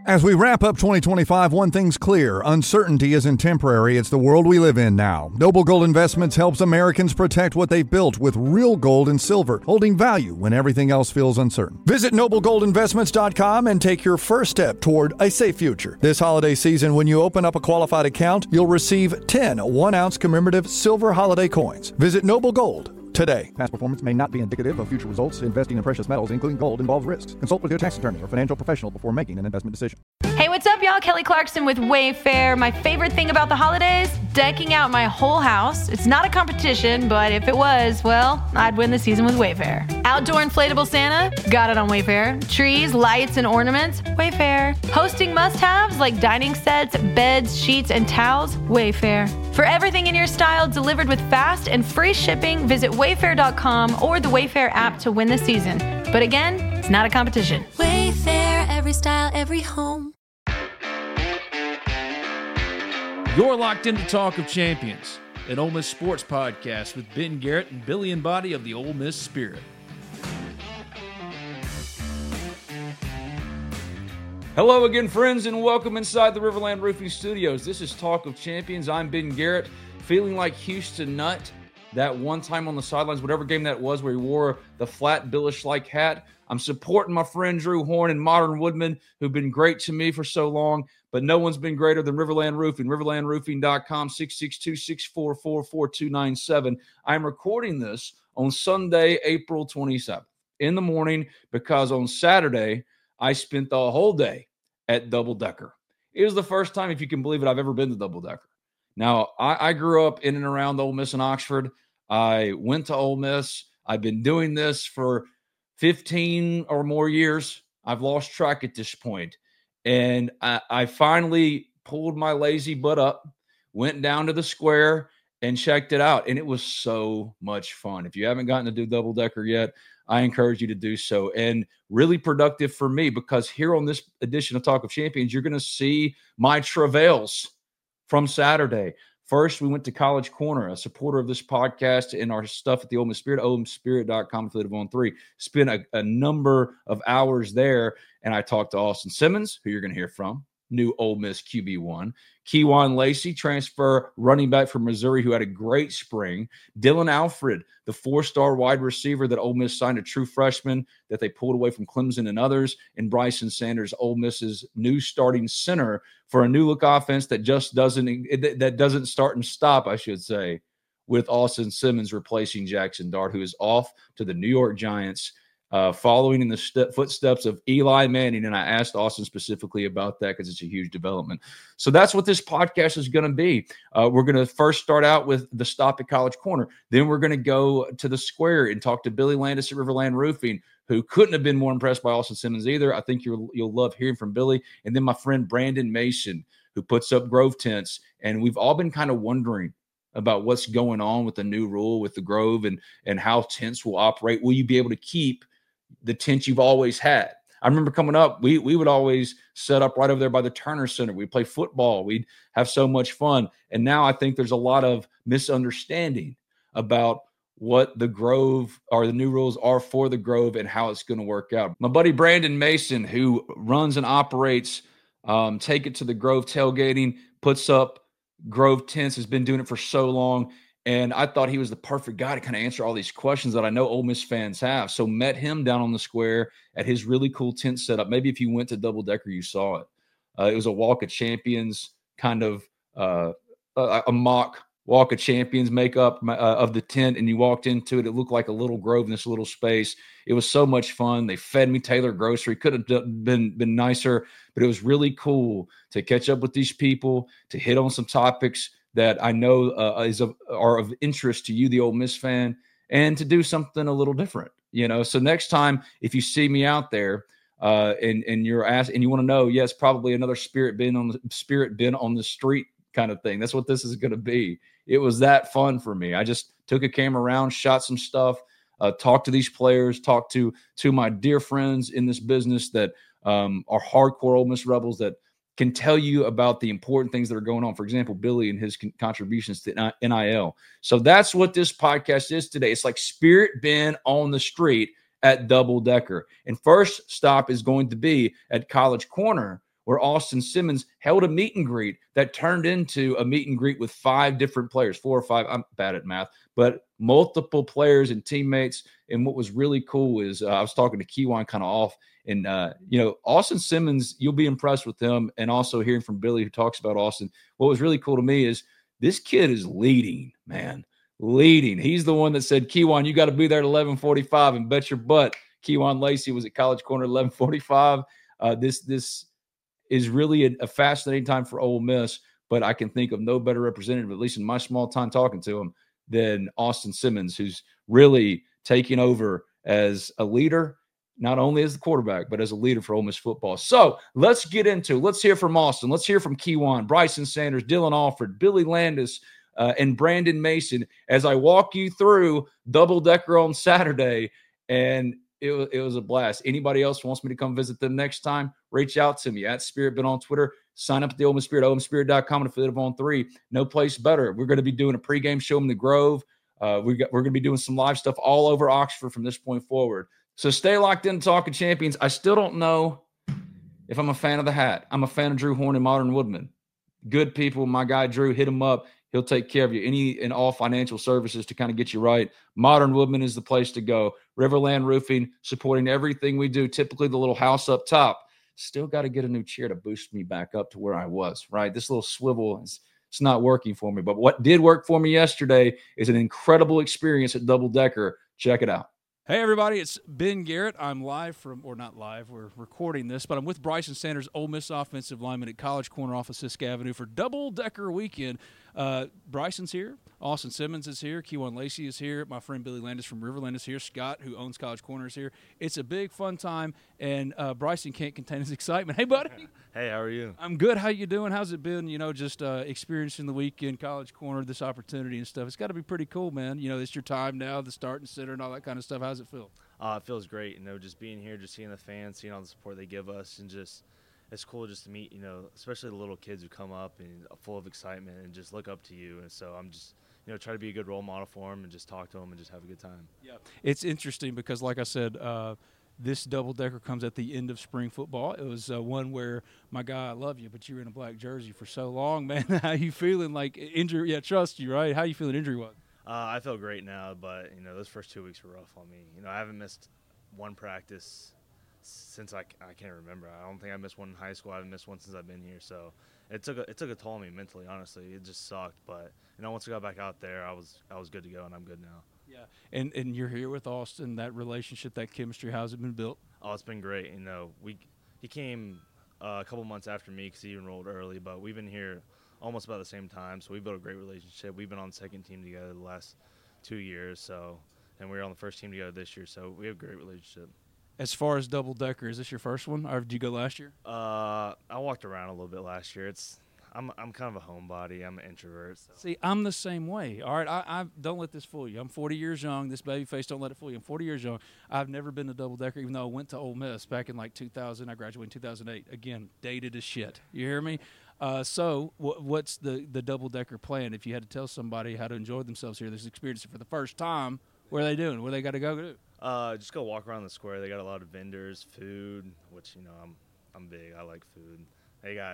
As we wrap up 2025, one thing's clear. Uncertainty isn't temporary. It's the world we live in now. Noble Gold Investments helps Americans protect what they've built with real gold and silver, holding value when everything else feels uncertain. Visit noblegoldinvestments.com and take your first step toward a safe future. This holiday season, when you open up a qualified account, you'll receive 10 1-ounce commemorative silver holiday coins. Visit Noble Gold today. Past performance may not be indicative of future results. Investing in precious metals, including gold, involves risks. Consult with your tax attorney or financial professional before making an investment decision. Hey, what's up, y'all? Kelly Clarkson with Wayfair. My favorite thing about the holidays? Decking out my whole house. It's not a competition, but if it was, well, I'd win the season with Wayfair. Outdoor inflatable Santa? Got it on Wayfair. Trees, lights, and ornaments? Wayfair. Hosting must-haves like dining sets, beds, sheets, and towels? Wayfair. For everything in your style delivered with fast and free shipping, visit wayfair.com or the Wayfair app to win the season. But again, it's not a competition. Wayfair, every style, every home. You're locked into Talk of Champions, an Ole Miss sports podcast with Ben Garrett and Billy Embody of the Ole Miss Spirit. Hello again, friends, and welcome inside the Riverland Roofing Studios. This is Talk of Champions. I'm Ben Garrett, feeling like Houston Nutt that one time on the sidelines, whatever game that was, where he wore the flat Billish-like hat. I'm supporting my friend Drew Horn and Modern Woodman, who've been great to me for so long, but no one's been greater than Riverland Roofing. Riverlandroofing.com, 662-644-4297. I'm recording this on Sunday, April 27th in the morning because on Saturday, I spent the whole day at Double Decker. It was the first time, if you can believe it, I've ever been to Double Decker. Now, I grew up in and around Ole Miss and Oxford. I went to Ole Miss. I've been doing this for 15 or more years. I've lost track at this point. And I finally pulled my lazy butt up, went down to the square, and checked it out. And it was so much fun. If you haven't gotten to do Double Decker yet, I encourage you to do so. And really productive for me because here on this edition of Talk of Champions, you're going to see my travails from Saturday. First, we went to College Corner, a supporter of this podcast and our stuff at the Ole Miss Spirit, olemispirit.com, affiliate of On3. Spent a number of hours there, and I talked to Austin Simmons, who you're going to hear from, new Ole Miss QB1. Kewan Lacey, transfer running back from Missouri, who had a great spring. Dylan Alfred, the 4-star wide receiver that Ole Miss signed, a true freshman that they pulled away from Clemson and others. And Bryson Sanders, Ole Miss's new starting center for a new look offense that just doesn't start and stop, I should say, with Austin Simmons replacing Jackson Dart, who is off to the New York Giants, following in the footsteps of Eli Manning. And I asked Austin specifically about that because it's a huge development. So that's what this podcast is going to be. We're going to first start out with the stop at College Corner. Then we're going to go to the square and talk to Billy Landis at Riverland Roofing, who couldn't have been more impressed by Austin Simmons either. I think you'll love hearing from Billy. And then my friend Brandon Mason, who puts up Grove tents. And we've all been kind of wondering about what's going on with the new rule with the Grove and how tents will operate. Will you be able to keep the tent you've always had? I remember coming up, we would always set up right over there by the Turner Center. We'd play football. We'd have so much fun. And now I think there's a lot of misunderstanding about what the Grove or the new rules are for the Grove and how it's going to work out. My buddy Brandon Mason, who runs and operates Take It to the Grove tailgating, puts up Grove tents, has been doing it for so long. And I thought he was the perfect guy to kind of answer all these questions that I know Ole Miss fans have. So met him down on the square at his really cool tent setup. Maybe if you went to Double Decker, you saw it. It was a Walk of Champions kind of a mock Walk of Champions makeup of the tent, and you walked into it. It looked like a little grove in this little space. It was so much fun. They fed me Taylor grocery. Could have been nicer, but it was really cool to catch up with these people, to hit on some topics that I know are of interest to you, the Ole Miss fan, and to do something a little different, you know. So next time, if you see me out there and you're asked and you want to know, yes, probably another spirit bin on the street kind of thing. That's what this is going to be. It was that fun for me. I just took a camera around, shot some stuff, talked to these players, talked to my dear friends in this business that are hardcore Ole Miss Rebels that can tell you about the important things that are going on. For example, Billy and his contributions to NIL. So that's what this podcast is today. It's like Spirit Bin on the street at Double Decker. And first stop is going to be at College Corner, where Austin Simmons held a meet and greet that turned into a meet and greet with 5 different players, 4 or 5. I'm bad at math, but multiple players and teammates. And what was really cool is I was talking to Keywan kind of off, and Austin Simmons, you'll be impressed with him. And also hearing from Billy, who talks about Austin, what was really cool to me is this kid is leading, man. Leading. He's the one that said, Keywan, you got to be there at 11:45, and bet your butt Keywan Lacey was at College Corner at 11:45. This is really a fascinating time for Ole Miss, but I can think of no better representative, at least in my small time talking to him, than Austin Simmons, who's really taking over as a leader, not only as the quarterback, but as a leader for Ole Miss football. So let's hear from Austin. Let's hear from Keywan, Bryson Sanders, Dylan Alford, Billy Landis, and Brandon Mason as I walk you through Double Decker on Saturday. And it was a blast. Anybody else wants me to come visit them next time, reach out to me at SpiritBit on Twitter. Sign up at the Ole Miss Spirit, OleMissSpirit.com, and affiliate of On 3. No place better. We're going to be doing a pregame show in the Grove. We're going to be doing some live stuff all over Oxford from this point forward. So stay locked in to Talking Champions. I still don't know if I'm a fan of the hat. I'm a fan of Drew Horn and Modern Woodman. Good people. My guy Drew, hit him up. He'll take care of you. Any and all financial services to kind of get you right. Modern Woodman is the place to go. Riverland Roofing, supporting everything we do. Typically the little house up top. Still got to get a new chair to boost me back up to where I was, right? This little swivel it's not working for me. But what did work for me yesterday is an incredible experience at Double Decker. Check it out. Hey, everybody, it's Ben Garrett. I'm live from, or not live, we're recording this, but I'm with Bryson Sanders, Ole Miss offensive lineman at College Corner off of Sisk Avenue for Double Decker Weekend. Bryson's here. Austin Simmons is here. Keywan Lacey is here. My friend Billy Landis from Riverland is here. Scott, who owns College Corner, is here. It's a big, fun time, and Bryson can't contain his excitement. Hey, buddy. Hey, how are you? I'm good. How you doing? How's it been, just experiencing the weekend, College Corner, this opportunity and stuff? It's got to be pretty cool, man. It's your time now, the start and center and all that kind of stuff. How's it feel? It feels great, just being here, just seeing the fans, seeing all the support they give us, and just it's cool just to meet, especially the little kids who come up and full of excitement and just look up to you. And so I'm just, try to be a good role model for them and just talk to them and just have a good time. Yeah, it's interesting because, like I said, this double-decker comes at the end of spring football. It was one where, my guy, I love you, but you were in a black jersey for so long, man. How you feeling? Like injury? Yeah, trust you, right? How you feeling injury-wise? I feel great now, but, those first 2 weeks were rough on me. I haven't missed one practice since I can't remember. I don't think I missed one in high school. I haven't missed one since I've been here. So it took a toll on me mentally, honestly. It just sucked. But, once I got back out there, I was good to go, and I'm good now. Yeah, and you're here with Austin, that relationship, that chemistry, how's it been built? Oh, it's been great. He came a couple months after me because he enrolled early, but we've been here almost about the same time, so we built a great relationship. We've been on the second team together the last 2 years, and we were on the first team together this year, so we have a great relationship. As far as Double Decker, is this your first one, or did you go last year? I walked around a little bit last year. I'm kind of a homebody. I'm an introvert. So. See, I'm the same way. All right, I don't let this fool you. I'm 40 years young. This baby face, don't let it fool you. I'm 40 years young. I've never been to Double Decker, even though I went to Ole Miss back in like 2000. I graduated in 2008. Again, dated as shit. You hear me? So what's the Double Decker plan? If you had to tell somebody how to enjoy themselves here, this experience for the first time, what are they doing? What they got to go do? Just go walk around the square. They got a lot of vendors, food, which I'm big. I like food. They got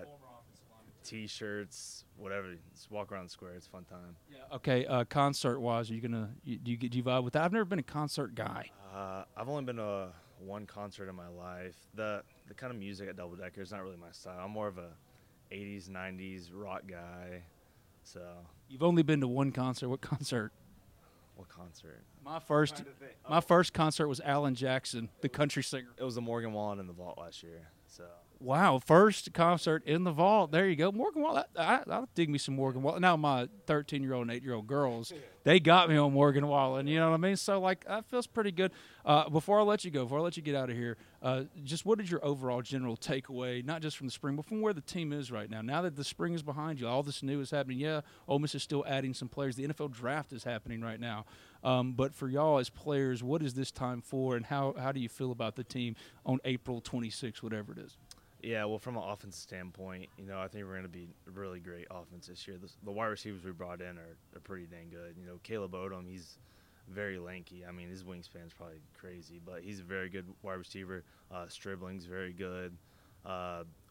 T-shirts, whatever. Just walk around the square. It's a fun time. Yeah. Okay. Concert-wise, do you vibe with that? I've never been a concert guy. I've only been to one concert in my life. The kind of music at Double Decker is not really my style. I'm more of a 80s, 90s rock guy. So. You've only been to one concert. What concert? What concert? My first concert was Alan Jackson, the country singer. It was the Morgan Wallen in the Vault last year. So. Wow, first concert in the Vault. There you go. Morgan Wallen. I'll dig me some Morgan Wallen. Now my 13-year-old and 8-year-old girls, they got me on Morgan Wallen. You know what I mean? So, that feels pretty good. Before I let you go, before I let you get out of here, just what is your overall general takeaway, not just from the spring, but from where the team is right now? Now that the spring is behind you, all this new is happening. Yeah, Ole Miss is still adding some players. The NFL draft is happening right now. But for y'all as players, what is this time for, and how do you feel about the team on April 26th, whatever it is? Yeah, well, from an offense standpoint, I think we're going to be a really great offense this year. The wide receivers we brought in are pretty dang good. Caleb Odom, he's very lanky. I mean, his wingspan's probably crazy, but he's a very good wide receiver. Stribling's very good.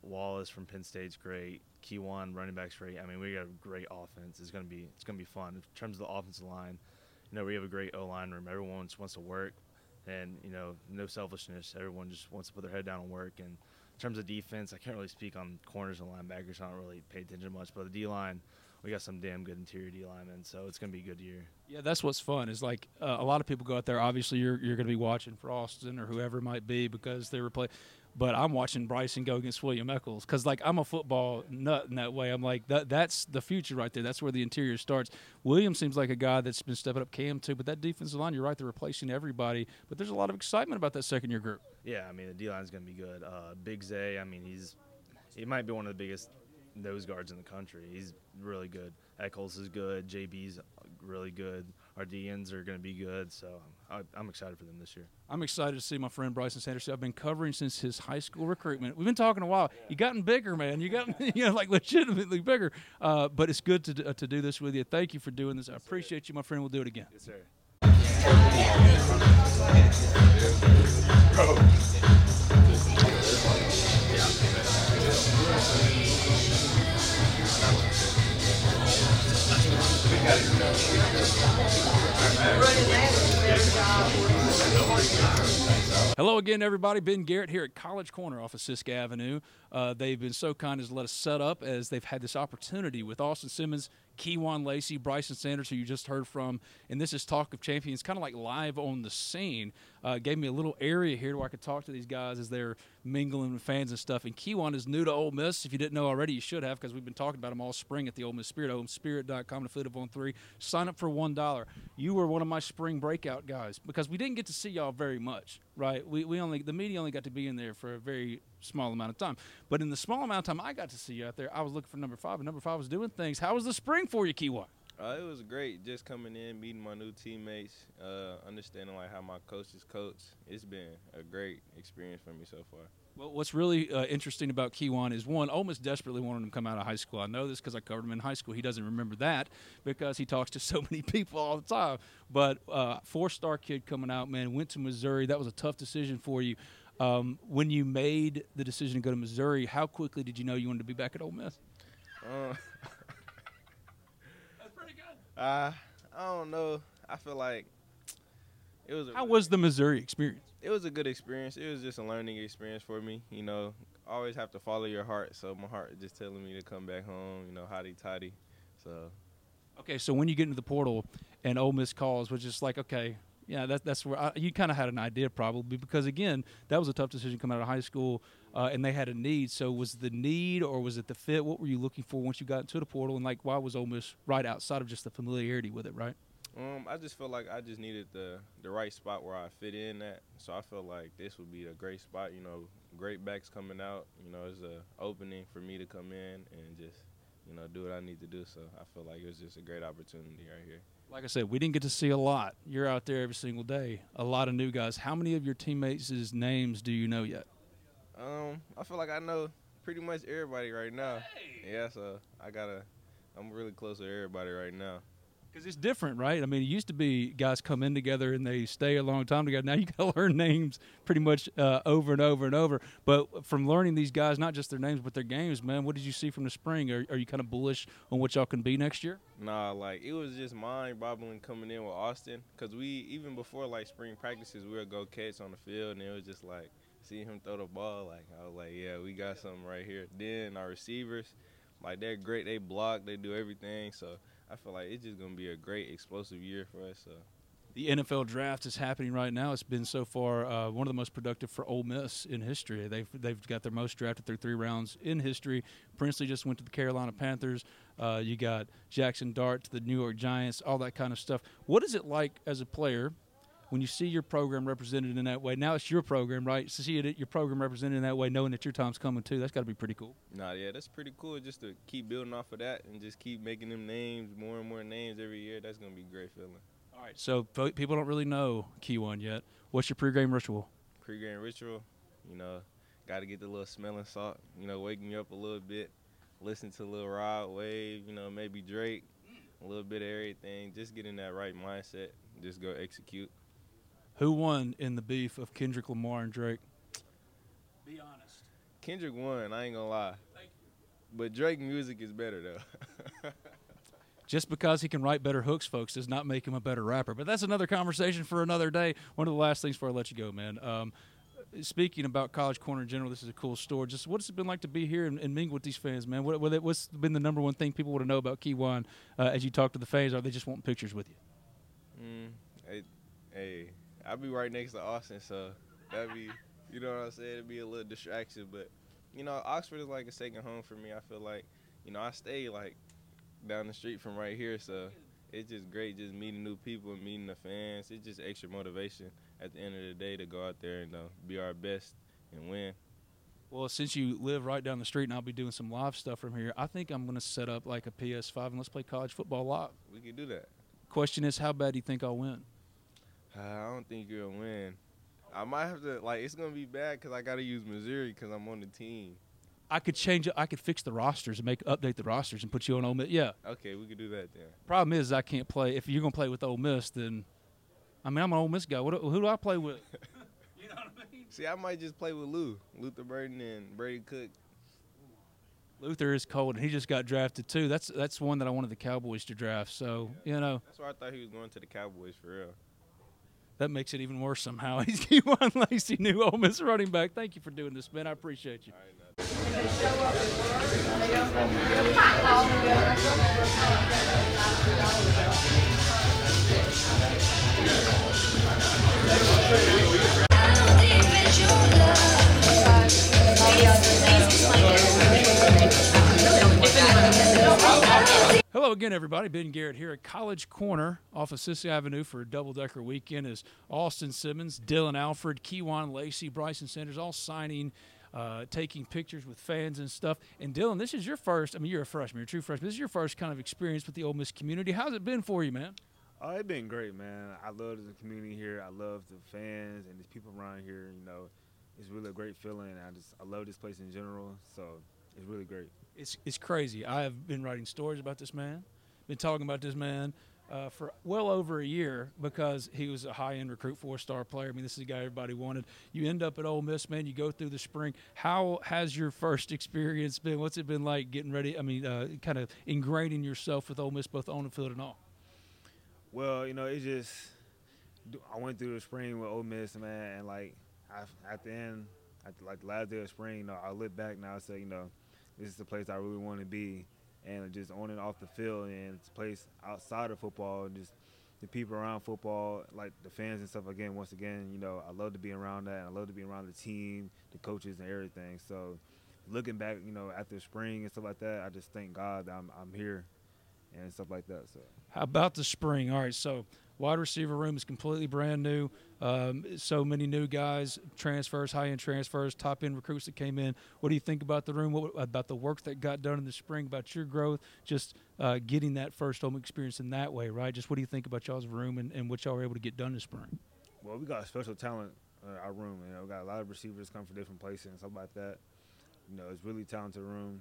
Wallace from Penn State's great. Keywan, running back's great. I mean, we got a great offense. It's gonna be fun. In terms of the offensive line, we have a great O-line room. Everyone just wants to work, and no selfishness. Everyone just wants to put their head down and work. And in terms of defense, I can't really speak on corners and linebackers. I don't really pay attention much, but the D-line, we got some damn good interior D-linemen, so it's gonna be a good year. Yeah, that's what's fun. Is like a lot of people go out there. Obviously, you're going to be watching for Austin or whoever it might be because they were playing. But I'm watching Bryson go against William Eccles because, like, I'm a football nut in that way. I'm like, that's the future right there. That's where the interior starts. William seems like a guy that's been stepping up. Cam, too. But that defensive line, you're right, they're replacing everybody. But there's a lot of excitement about that second-year group. Yeah, I mean, the D-line's going to be good. Big Zay, I mean, he might be one of the biggest nose guards in the country. He's really good. Eccles is good. JB's really good. Our DNs are going to be good, so I'm excited for them this year. I'm excited to see my friend Bryson Sanders. I've been covering since his high school recruitment. We've been talking a while. You gotten bigger, man. You got like legitimately bigger. But it's good to do this with you. Thank you for doing this. I appreciate you, my friend. We'll do it again. Yes, sir. Hello again, everybody. Ben Garrett here at College Corner off of Sisk Avenue. They've been so kind as to let us set up as they've had this opportunity with Austin Simmons, Keywan Lacey, Bryson Sanders, who you just heard from, and this is Talk of Champions, kind of like live on the scene. Gave me a little area here where I could talk to these guys as they're mingling with fans and stuff. And Keywan is new to Ole Miss. If you didn't know already, you should have, because we've been talking about him all spring at the Ole Miss Spirit. OleMissSpirit.com to Affiliate on 3. Sign up for $1. You were one of my spring breakout guys because we didn't get to see y'all very much, right? The media only got to be in there for a very small amount of time. But in the small amount of time I got to see you out there, I was looking for number 5, and number 5 was doing things. How was the spring for you, Keywan? It was great just coming in, meeting my new teammates, understanding like how my coaches coach. It's been a great experience for me so far. Well, what's really interesting about Keywan is, one, Ole Miss desperately wanted him to come out of high school. I know this because I covered him in high school. He doesn't remember that because he talks to so many people all the time. But 4-star kid coming out, man, went to Missouri. That was a tough decision for you. When you made the decision to go to Missouri, how quickly did you know you wanted to be back at Ole Miss? That's pretty good. I don't know. I feel like it was. How was the Missouri experience? It was a good experience. It was just a learning experience for me. Always have to follow your heart. So my heart is just telling me to come back home. Hotty-toddy. So. Okay, so when you get into the portal and Ole Miss calls, which is like, okay, yeah, that's where you kind of had an idea probably because, again, that was a tough decision coming out of high school, and they had a need. So was the need or was it the fit? What were you looking for once you got into the portal? And, like, why was Ole Miss right outside of just the familiarity with it, right? I just feel like I just needed the right spot where I fit in at. So I feel like this would be a great spot. Great backs coming out. It's an opening for me to come in and just, do what I need to do. So I feel like it was just a great opportunity right here. Like I said, we didn't get to see a lot. You're out there every single day. A lot of new guys. How many of your teammates' names do you know yet? I feel like I know pretty much everybody right now. Hey. Yeah, so I'm really close with everybody right now. Because it's different, right? I mean, it used to be guys come in together and they stay a long time together. Now you got to learn names pretty much over and over and over. But from learning these guys, not just their names but their games, man, what did you see from the spring? Are you kind of bullish on what y'all can be next year? Nah, like it was just mind-boggling coming in with Austin because even before like spring practices, we would go catch on the field and it was just like seeing him throw the ball. Like I was like, yeah, we got something right here. Then our receivers, like they're great. They block, they do everything. So I feel like it's just going to be a great explosive year for us. So. The NFL draft is happening right now. It's been so far one of the most productive for Ole Miss in history. They've got their most drafted through 3 rounds in history. Princely just went to the Carolina Panthers. You got Jackson Dart to the New York Giants, all that kind of stuff. What is it like as a player when you see your program represented in that way? Now it's your program, right? To see your program represented in that way, knowing that your time's coming too, that's got to be pretty cool. Nah, yeah, that's pretty cool just to keep building off of that and just keep making them names, more and more names every year. That's going to be a great feeling. All right, so people don't really know Keywan yet. What's your pregame ritual? Pregame ritual, got to get the little smelling salt, wake me up a little bit, listen to a little Rod Wave, maybe Drake, a little bit of everything, just get in that right mindset, just go execute. Who won in the beef of Kendrick Lamar and Drake? Be honest. Kendrick won. I ain't gonna lie. But Drake music is better though. Just because he can write better hooks, folks, does not make him a better rapper. But that's another conversation for another day. One of the last things before I let you go, man. Speaking about College Corner in general, this is a cool story. Just what's it been like to be here and mingle with these fans, man? What's been the number one thing people want to know about Kiwan as you talk to the fans? Are they just wanting pictures with you? Hey, I'll be right next to Austin, so that'd be, you know what I'm saying? It'd be a little distraction, but you know, Oxford is like a second home for me. I feel like, you know, I stay like down the street from right here, so it's just great just meeting new people and meeting the fans. It's just extra motivation at the end of the day to go out there and be our best and win. Well, since you live right down the street and I'll be doing some live stuff from here, I think I'm going to set up like a PS5 and let's play college football live. We can do that. Question is, how bad do you think I'll win? I don't think you're going to win. I might have to, like, it's going to be bad because I got to use Missouri because I'm on the team. I could change it. I could fix the rosters and update the rosters and put you on Ole Miss. Yeah. Okay, we could do that then. Problem is I can't play. If you're going to play with Ole Miss, then, I mean, I'm an Ole Miss guy. Who do I play with? You know what I mean? See, I might just play with Luther Burden and Brady Cook. Luther is cold, and he just got drafted too. That's one that I wanted the Cowboys to draft. So, you know. That's why I thought he was going to the Cowboys for real. That makes it even worse somehow. He's Kiwan Lacy, new Ole Miss running back. Thank you for doing this, man. I appreciate you. All right, Hello again, everybody. Ben Garrett here at College Corner off of Sissy Avenue for a double-decker weekend as Austin Simmons, Dylan Alford, Kiwan Lacy, Bryson Sanders all signing, taking pictures with fans and stuff. And Dylan, this is your first, I mean, you're a freshman, you're a true freshman. This is your first kind of experience with the Ole Miss community. How's it been for you, man? Oh, it's been great, man. I love the community here. I love the fans and the people around here. You know, it's really a great feeling. I love this place in general, so it's really great. It's crazy. I have been writing stories about this man, been talking about this man for well over a year because he was a high-end recruit, 4-star player. I mean, this is the guy everybody wanted. You end up at Ole Miss, man. You go through the spring. How has your first experience been? What's it been like getting ready? I mean, kind of ingraining yourself with Ole Miss both on the field and off? Well, you know, it just I went through the spring with Ole Miss, man, and like at the end, like the last day of spring, you know, I look back now and say, you know, this is the place I really want to be, and just on and off the field, and it's a place outside of football, and just the people around football, like the fans and stuff. Again, once again, you know, I love to be around that, and I love to be around the team, the coaches, and everything. So, looking back, you know, after spring and stuff like that, I just thank God that I'm here and stuff like that. So, how about the spring? All right, so wide receiver room is completely brand new. So many new guys, transfers, high-end transfers, top-end recruits that came in. What do you think about the room? What about the work that got done in the spring, about your growth, just getting that first home experience in that way, right? Just what do you think about y'all's room and what y'all were able to get done this spring? Well, we got a special talent in our room. You know, we got a lot of receivers come from different places and stuff like that. You know, it's really talented room.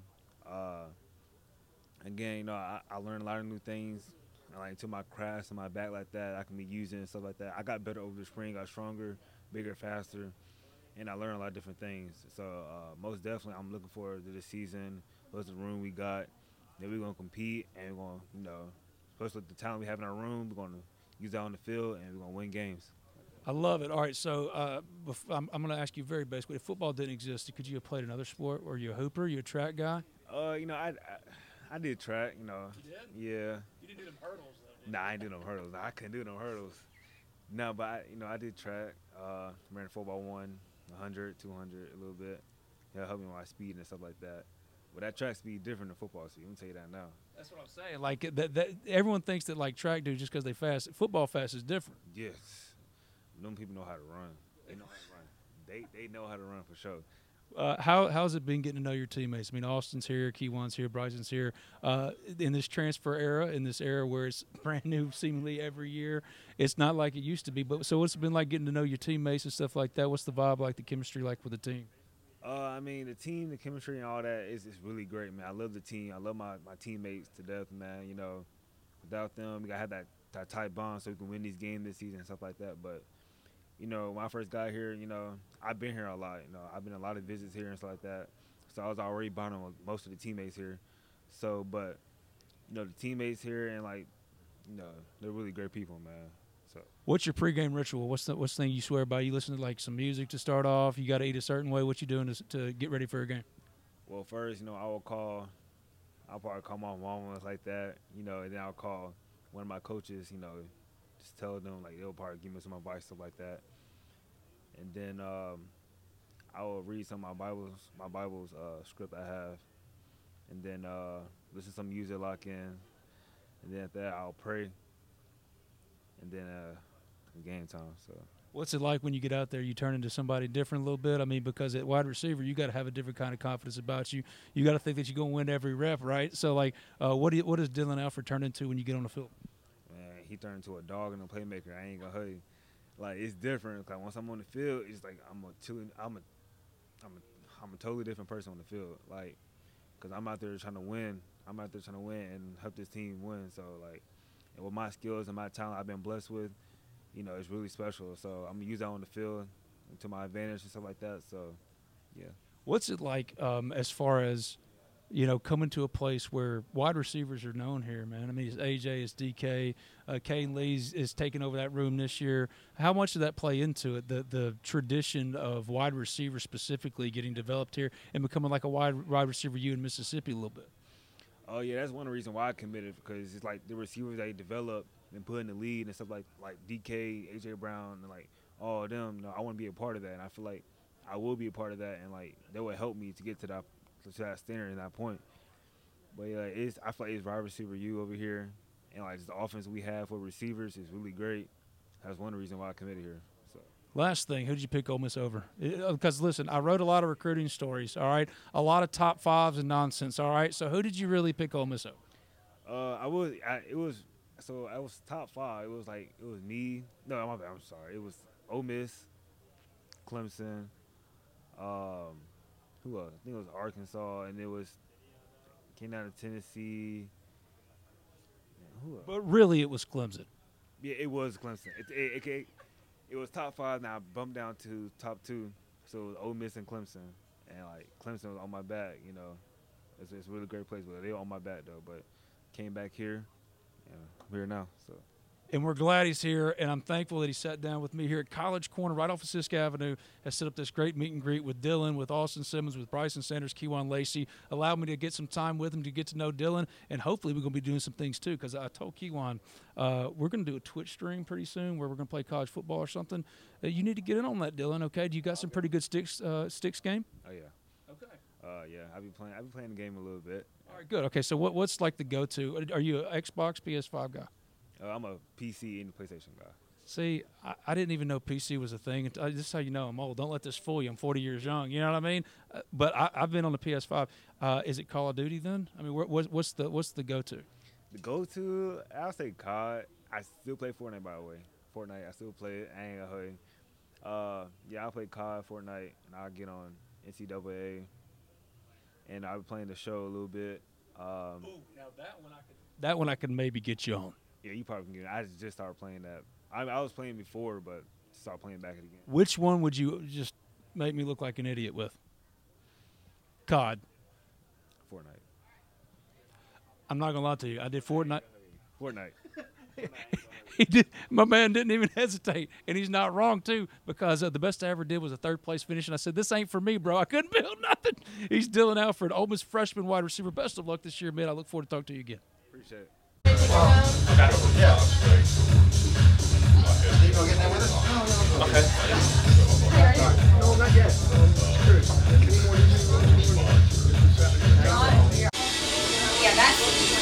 Again, you know, I learned a lot of new things. Like to my crafts and my back like that, I can be using and stuff like that. I got better over the spring, got stronger, bigger, faster, and I learned a lot of different things. So most definitely, I'm looking forward to this season. What's the room we got? Then we're gonna compete, and we're gonna, you know, especially with the talent we have in our room, we're gonna use that on the field, and we're gonna win games. I love it. All right, so I'm going to ask you very basically, if football didn't exist, could you have played another sport? Were you a hooper? You a track guy? You know, I did track, you know. You did? Yeah. You didn't do them hurdles, though, Nah, I ain't do no hurdles. I couldn't do no hurdles. No, but, I did track. Ran 4x1, 100, 200 a little bit. That helped me with my speed and stuff like that. But that track speed different than football speed. Let me tell you that now. That's what I'm saying. Like, that everyone thinks that, like, track dudes, just because they fast, football fast is different. Yes. Them people know how to run. They know how to run. They know how to run for sure. How's it been getting to know your teammates? I mean, Austin's here, Kiwan's here, Bryson's here. In this transfer era, in this era where it's brand new seemingly every year, it's not like it used to be. But so what's it been like getting to know your teammates and stuff like that? What's the vibe like, the chemistry like with the team? I mean, the team, the chemistry and all that is really great, man. I love the team. I love my teammates to death, man. You know, without them, we got to have that tight bond so we can win these games this season and stuff like that. But you know, when I first got here, you know, I've been here a lot. You know, I've been a lot of visits here and stuff like that. So I was already bonding with most of the teammates here. So, but, you know, the teammates here and, like, you know, they're really great people, man. So. What's your pregame ritual? What's the thing you swear by? You listen to, like, some music to start off? You got to eat a certain way? What you doing to get ready for a game? Well, first, you know, I'll probably call my mom and like that, you know, and then I'll call one of my coaches, you know, just tell them, like, they'll probably give me some advice, stuff like that. And then I will read some of my Bible's script I have, and then listen to some music, lock in, and then after that I'll pray, and then game time. So. What's it like when you get out there? You turn into somebody different a little bit? I mean, because at wide receiver, you got to have a different kind of confidence about you. You got to think that you're going to win every rep, right? So, like, what does Dylan Alford turn into when you get on the field? Man, he turned into a dog and a playmaker. I ain't gonna hurt you. Like, it's different. Like, once I'm on the field, it's like I'm a totally different person on the field. Like, cause I'm out there trying to win. I'm out there trying to win and help this team win. So, like, and with my skills and my talent I've been blessed with, you know, it's really special. So I'm gonna use that on the field to my advantage and stuff like that. So, yeah. What's it like as far as, you know, coming to a place where wide receivers are known here, man? I mean, it's AJ, it's DK, Kane Lee's is taking over that room this year. How much did that play into it, the tradition of wide receiver specifically getting developed here and becoming like a wide receiver you in Mississippi a little bit? Oh, yeah, that's one of the reasons why I committed, because it's like the receivers they develop and put in the lead and stuff like DK, AJ Brown, and like all of them. You know, I want to be a part of that, and I feel like I will be a part of that, and like they will help me to get to that standard and that point. But yeah, I feel like it's wide receiver U over here, and like just the offense we have for receivers is really great. That's one reason why I committed here. So. Last thing, who did you pick Ole Miss over? Because listen, I wrote a lot of recruiting stories. All right, a lot of top fives and nonsense. All right, so who did you really pick Ole Miss over? I was top five. It was me. No, my bad. I'm sorry. It was Ole Miss, Clemson. Who else? I think it was Arkansas, and it came down to Tennessee. Who else? But really, it was Clemson. Yeah, it was Clemson. It was top five. Now I bumped down to top two, so it was Ole Miss and Clemson, and like Clemson was on my back. You know, it's a really great place, but they were on my back though. But came back here. Yeah, I'm here now. So. And we're glad he's here, and I'm thankful that he sat down with me here at College Corner, right off of Sisk Avenue, has set up this great meet and greet with Dylan, with Austin Simmons, with Bryson Sanders, Kewan Lacey, allowed me to get some time with him to get to know Dylan, and hopefully we're going to be doing some things too, because I told Kewan we're going to do a Twitch stream pretty soon where we're going to play college football or something. You need to get in on that, Dylan, okay? Do you got some pretty good sticks game? Oh, yeah. Okay. Yeah, I've been playing the game a little bit. All right, good. Okay, so what's like the go-to? Are you an Xbox, PS5 guy? I'm a PC and PlayStation guy. See, I didn't even know PC was a thing. This is how you know I'm old. Don't let this fool you. I'm 40 years young. You know what I mean? But I've been on the PS5. Is it Call of Duty then? I mean, what's the go-to? The go-to, I'll say COD. I still play Fortnite, by the way. Fortnite, I still play it. I ain't gonna hold you. Yeah, I'll play COD, Fortnite, and I'll get on NCAA. And I'll be playing the show a little bit. Now that one I could maybe get you on. Yeah, you probably can get it. I just started playing that. I was playing before, but started playing back again. Which one would you just make me look like an idiot with? COD. Fortnite. I'm not going to lie to you. I did Fortnite. He did. My man didn't even hesitate, and he's not wrong, too, because the best I ever did was a third-place finish, and I said, this ain't for me, bro. I couldn't build nothing. He's Dylan Alford, Ole Miss freshman wide receiver. Best of luck this year, man. I look forward to talking to you again. Appreciate it. Yeah. You go get that with us? Okay. No, not yet. Yeah, that's.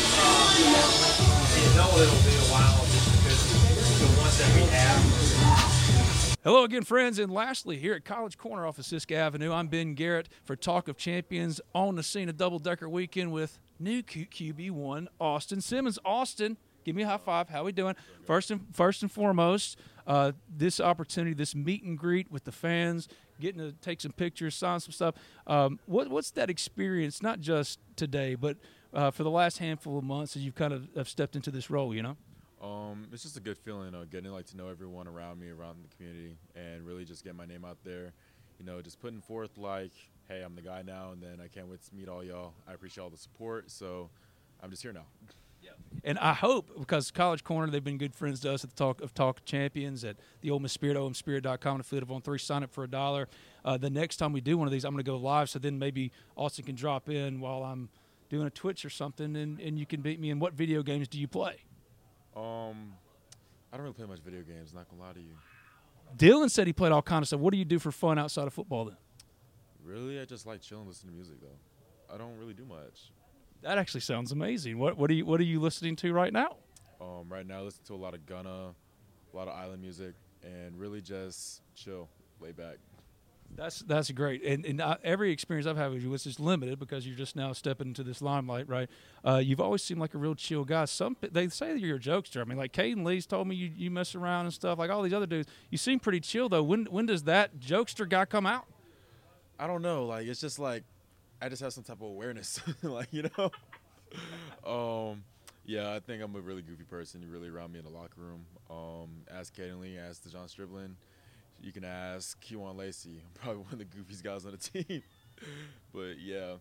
You know it'll be a while just because the ones that we have. Hello again, friends, and lastly, here at College Corner off of Sisk Avenue, I'm Ben Garrett for Talk of Champions on the scene of Double Decker Weekend with new QB1 Austin Simmons. Austin, give me a high five. How we doing? First and foremost, this opportunity, this meet and greet with the fans, getting to take some pictures, sign some stuff. What's that experience? Not just today, but for the last handful of months as you've kind of have stepped into this role, you know? It's just a good feeling, getting like to know everyone around me, around the community, and really just get my name out there. Just putting forth like, hey, I'm the guy now, and then I can't wait to meet all y'all. I appreciate all the support, so I'm just here now. And I hope, because College Corner, they've been good friends to us at the Talk Champions at the Ole Miss Spirit, omspirit.com, affiliate of On3. Sign up for $1. The next time we do one of these, I'm going to go live, so then maybe Austin can drop in while I'm doing a Twitch or something, and you can beat me. And what video games do you play? I don't really play much video games, not going to lie to you. Dylan said he played all kind of stuff. What do you do for fun outside of football then? Really, I just like chilling, listening to music, though. I don't really do much. That actually sounds amazing. What are you listening to right now? Right now, I listen to a lot of Gunna, a lot of island music, and really just chill, lay back. That's great. And every experience I've had with you is just limited because you're just now stepping into this limelight, right? You've always seemed like a real chill guy. They say that you're a jokester. I mean, like Caden Lee's told me you mess around and stuff. Like all these other dudes, you seem pretty chill though. When does that jokester guy come out? I don't know. Like it's just like I just have some type of awareness, like Yeah, I think I'm a really goofy person. You're really around me in the locker room. Ask Caden Lee, ask DeJon Striblin. You can ask Kewan Lacey. I'm probably one of the goofiest guys on the team. But, yeah,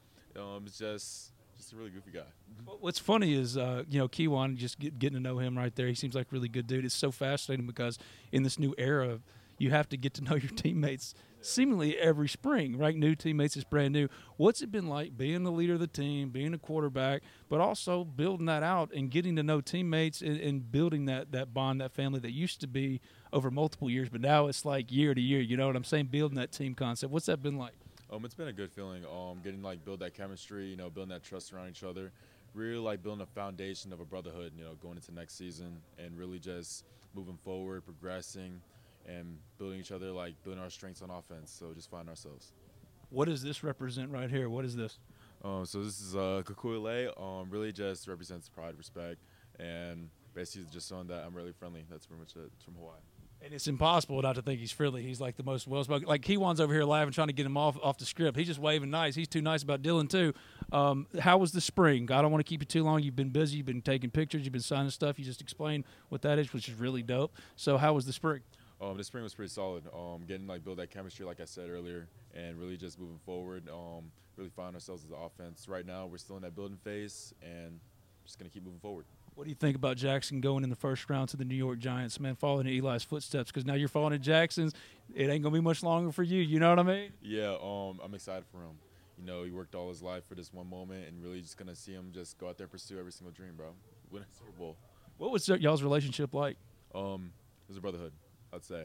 it's just a really goofy guy. What's funny is, Kewan, just getting to know him right there, he seems like a really good dude. It's so fascinating because in this new era, you have to get to know your teammates seemingly every spring, right? New teammates is brand new. What's it been like being the leader of the team, being a quarterback, but also building that out and getting to know teammates and building that bond, that family that used to be over multiple years, but now it's like year to year, you know what I'm saying? Building that team concept. What's that been like? It's been a good feeling, getting build that chemistry, building that trust around each other, really building a foundation of a brotherhood, going into next season and really just moving forward, progressing, and building each other, building our strengths on offense. So just find ourselves. What does this represent right here? What is this? So this is Kukuile. Really just represents pride, respect, and basically just showing that I'm really friendly. That's pretty much it. It's from Hawaii. And it's impossible not to think he's friendly. He's like the most well-spoken. Like Kewan's over here laughing, trying to get him off the script. He's just waving nice. He's too nice about Dylan too. How was the spring? I don't want to keep you too long. You've been busy. You've been taking pictures. You've been signing stuff. You just explained what that is, which is really dope. So how was the spring? The spring was pretty solid. Getting build that chemistry, like I said earlier, and really just moving forward. Really find ourselves as an offense. Right now, we're still in that building phase, and just gonna keep moving forward. What do you think about Jackson going in the first round to the New York Giants, man, following in Eli's footsteps? Because now you're following in Jackson's. It ain't going to be much longer for you. You know what I mean? Yeah, I'm excited for him. He worked all his life for this one moment, and really just going to see him just go out there and pursue every single dream, bro. Win a Super Bowl. What was y'all's relationship like? It was a brotherhood, I'd say.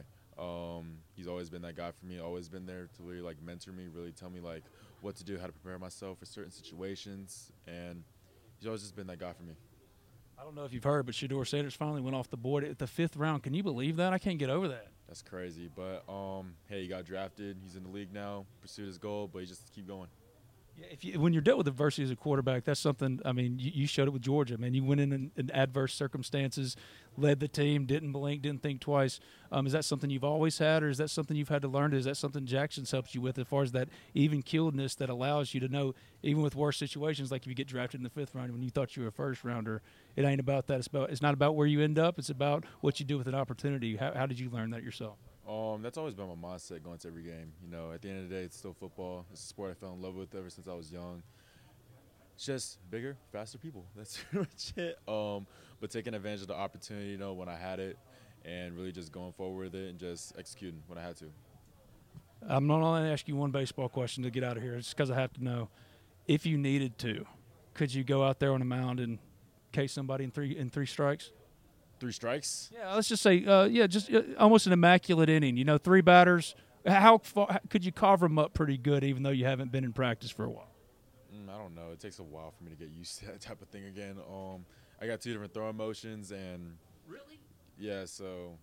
He's always been that guy for me, always been there to really, mentor me, really tell me, what to do, how to prepare myself for certain situations, and he's always just been that guy for me. I don't know if you've heard, but Shedeur Sanders finally went off the board at the 5th round. Can you believe that? I can't get over that. That's crazy. But, hey, he got drafted. He's in the league now, pursued his goal, but he just keep going. Yeah, when you're dealt with adversity as a quarterback, that's something, I mean, you showed it with Georgia, man. You went in adverse circumstances, led the team, didn't blink, didn't think twice. Is that something you've always had, or is that something you've had to learn? Is that something Jackson's helped you with as far as that even-keeledness that allows you to know, even with worse situations, like if you get drafted in the 5th round when you thought you were a first-rounder, it ain't about that. It's not about where you end up. It's about what you do with an opportunity. How did you learn that yourself? That's always been my mindset going to every game. At the end of the day, it's still football. It's a sport I fell in love with ever since I was young. It's just bigger, faster people. That's pretty much it. But taking advantage of the opportunity, when I had it, and really just going forward with it and just executing when I had to. I'm not only going to ask you one baseball question to get out of here. It's because I have to know. If you needed to, could you go out there on a mound and case somebody in three strikes? 3 strikes? Yeah, let's just say, just almost an immaculate inning. 3 batters. How far could you cover them up pretty good, even though you haven't been in practice for a while? I don't know. It takes a while for me to get used to that type of thing again. I got 2 different throwing motions, and really, yeah. So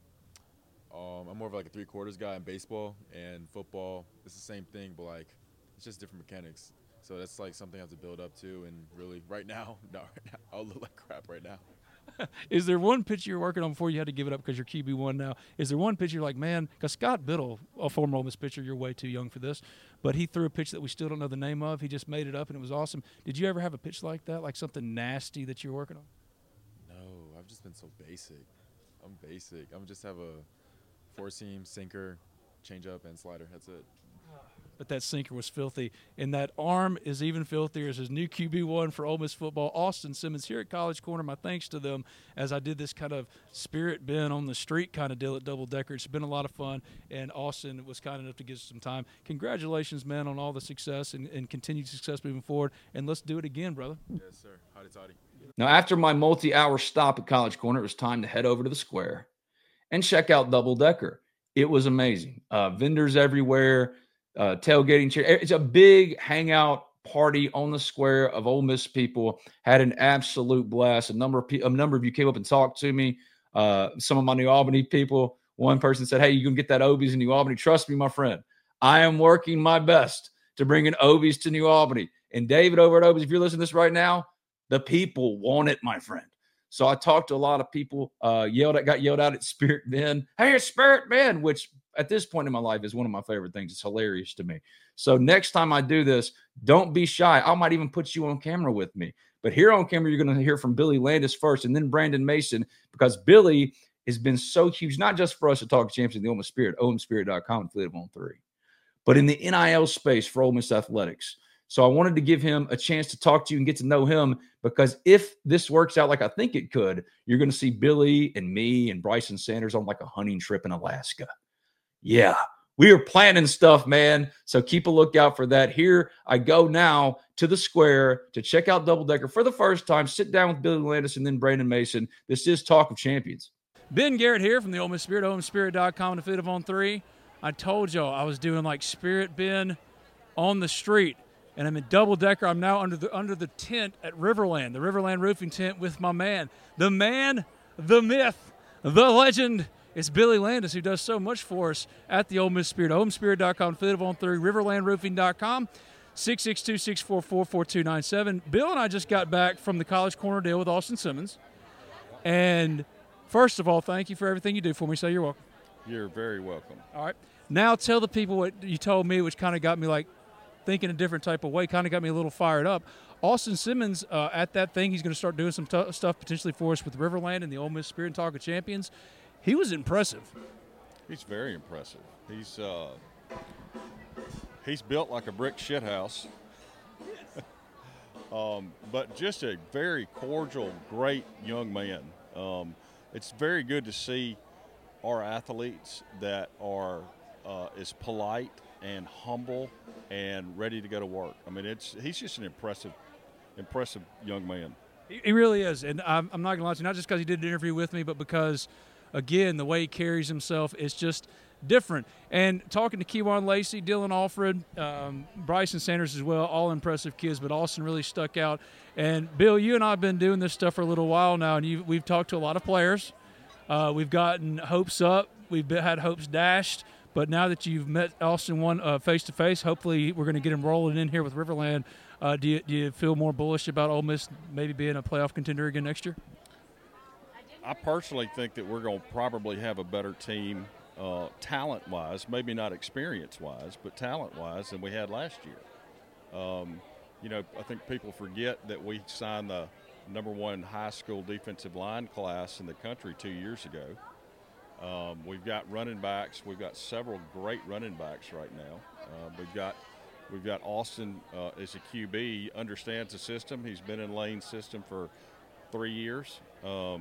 I'm more of a 3/4 guy in baseball and football. It's the same thing, but it's just different mechanics. So that's something I have to build up to, and really right now, I'll look like crap right now. Is there one pitch you're working on before you had to give it up because you're QB1 now? Is there one pitch you're like, man, because Scott Biddle, a former Ole Miss pitcher, you're way too young for this, but he threw a pitch that we still don't know the name of. He just made it up, and it was awesome. Did you ever have a pitch like that, like something nasty that you're working on? No, I've just been so basic. I'm basic. I'm just have a four-seam, sinker, change-up, and slider. That's it. But that sinker was filthy, and that arm is even filthier as his new QB1 for Ole Miss football, Austin Simmons, here at College Corner. My thanks to them as I did this kind of spirit bin on the street kind of deal at Double Decker. It's been a lot of fun, and Austin was kind enough to give us some time. Congratulations, man, on all the success and continued success moving forward, and let's do it again, brother. Yes, sir. Howdy, toddy. Now, after my multi-hour stop at College Corner, it was time to head over to the square and check out Double Decker. It was amazing. Vendors everywhere. Tailgating chair. It's a big hangout party on the square of Ole Miss people. Had an absolute blast. A number of you came up and talked to me. Some of my New Albany people. One person said, "Hey, you can get that Obies in New Albany." Trust me, my friend. I am working my best to bring in Obies to New Albany. And David over at Obies, if you're listening to this right now, the people want it, my friend. So I talked to a lot of people. Got yelled out at Spirit Ben. Hey, it's Spirit Ben, which at this point in my life is one of my favorite things. It's hilarious to me. So next time I do this, don't be shy. I might even put you on camera with me. But here on camera, you're going to hear from Billy Landis first and then Brandon Mason, because Billy has been so huge, not just for us to talk champions in the Ole Miss Spirit, OleMissSpirit.com, and Flip on 3, but in the NIL space for Ole Miss Athletics. So I wanted to give him a chance to talk to you and get to know him, because if this works out like I think it could, you're going to see Billy and me and Bryson Sanders on like a hunting trip in Alaska. Yeah, we are planning stuff, man. So keep a lookout for that. Here I go now to the square to check out Double Decker for the first time. Sit down with Billy Landis and then Brandon Mason. This is Talk of Champions. Ben Garrett here from the Ole Miss Spirit, OleMissSpirit.com, and Flip on 3. I told y'all I was doing like Spirit Ben on the street. And I'm in Double Decker. I'm now under the tent at Riverland, the Riverland roofing tent with my man, the myth, the legend. It's Billy Landis, who does so much for us at the Ole Miss Spirit. OleMissSpirit.com, Flip on 3, RiverlandRoofing.com, 662-644-4297. Bill and I just got back from the College Corner deal with Austin Simmons. And first of all, thank you for everything you do for me. So you're welcome. You're very welcome. All right. Now tell the people what you told me, which kind of got me like thinking a different type of way, kind of got me a little fired up. Austin Simmons, at that thing, he's going to start doing some stuff potentially for us with Riverland and the Ole Miss Spirit and Talk of Champions. He was impressive. He's very impressive. He's built like a brick shithouse. But just a very cordial, great young man. It's very good to see our athletes that are as polite and humble and ready to go to work. I mean, he's just an impressive young man. He really is, and I'm not going to lie to you, not just because he did an interview with me, but because, again, the way he carries himself is just different. And talking to Kewan Lacey, Dylan Alfred, Bryson Sanders as well, all impressive kids, but Austin really stuck out. And, Bill, you and I have been doing this stuff for a little while now, and we've talked to a lot of players. We've gotten hopes up. We've had hopes dashed. But now that you've met Austin face-to-face, hopefully we're going to get him rolling in here with Riverland. Do you feel more bullish about Ole Miss maybe being a playoff contender again next year? I personally think that we're going to probably have a better team talent-wise, maybe not experience-wise, but talent-wise than we had last year. I think people forget that we signed the #1 high school defensive line class in the country 2 years ago. We've got running backs. We've got several great running backs right now. We've got Austin as a QB, understands the system. He's been in Lane's system for 3 years, or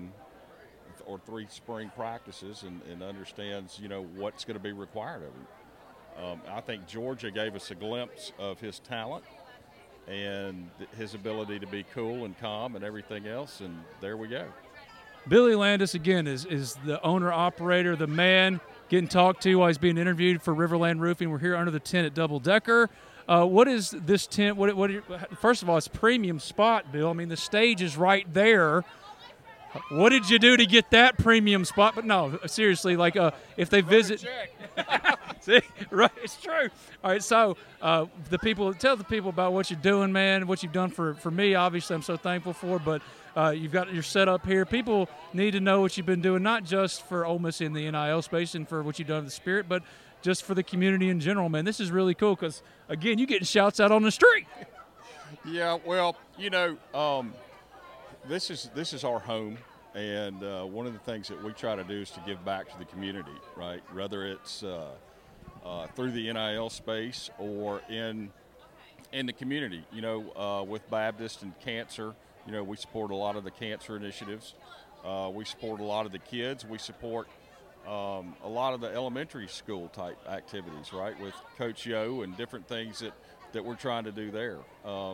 3 spring practices, and understands what's going to be required of him. I think Georgia gave us a glimpse of his talent and his ability to be cool and calm and everything else, and there we go. Billy Landis, again, is the owner-operator, the man getting talked to while he's being interviewed for Riverland Roofing. We're here under the tent at Double Decker. What is this tent? First of all, it's a premium spot, Bill. I mean, the stage is right there. What did you do to get that premium spot? But no, seriously, like if they visit – see, right, it's true. All right, so tell the people about what you're doing, man, what you've done for me. Obviously, I'm so thankful for, but you've got your setup here. People need to know what you've been doing, not just for Ole Miss in the NIL space and for what you've done with the Spirit, but just for the community in general, man. This is really cool because, again, you're getting shouts out on the street. Yeah, well, this is our home. And one of the things that we try to do is to give back to the community, right? Whether it's through the NIL space or in the community. With Baptist and cancer, we support a lot of the cancer initiatives. We support a lot of the kids. We support a lot of the elementary school type activities, right, with Coach Yo and different things that we're trying to do there.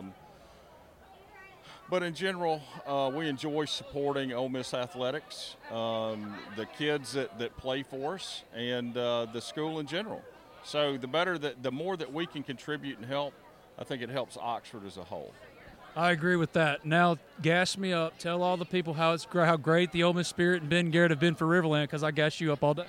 But in general, we enjoy supporting Ole Miss athletics, the kids that play for us, and the school in general. So the more that we can contribute and help, I think it helps Oxford as a whole. I agree with that. Now, gas me up. Tell all the people how great the Ole Miss Spirit and Ben Garrett have been for Riverland, because I gas you up all day.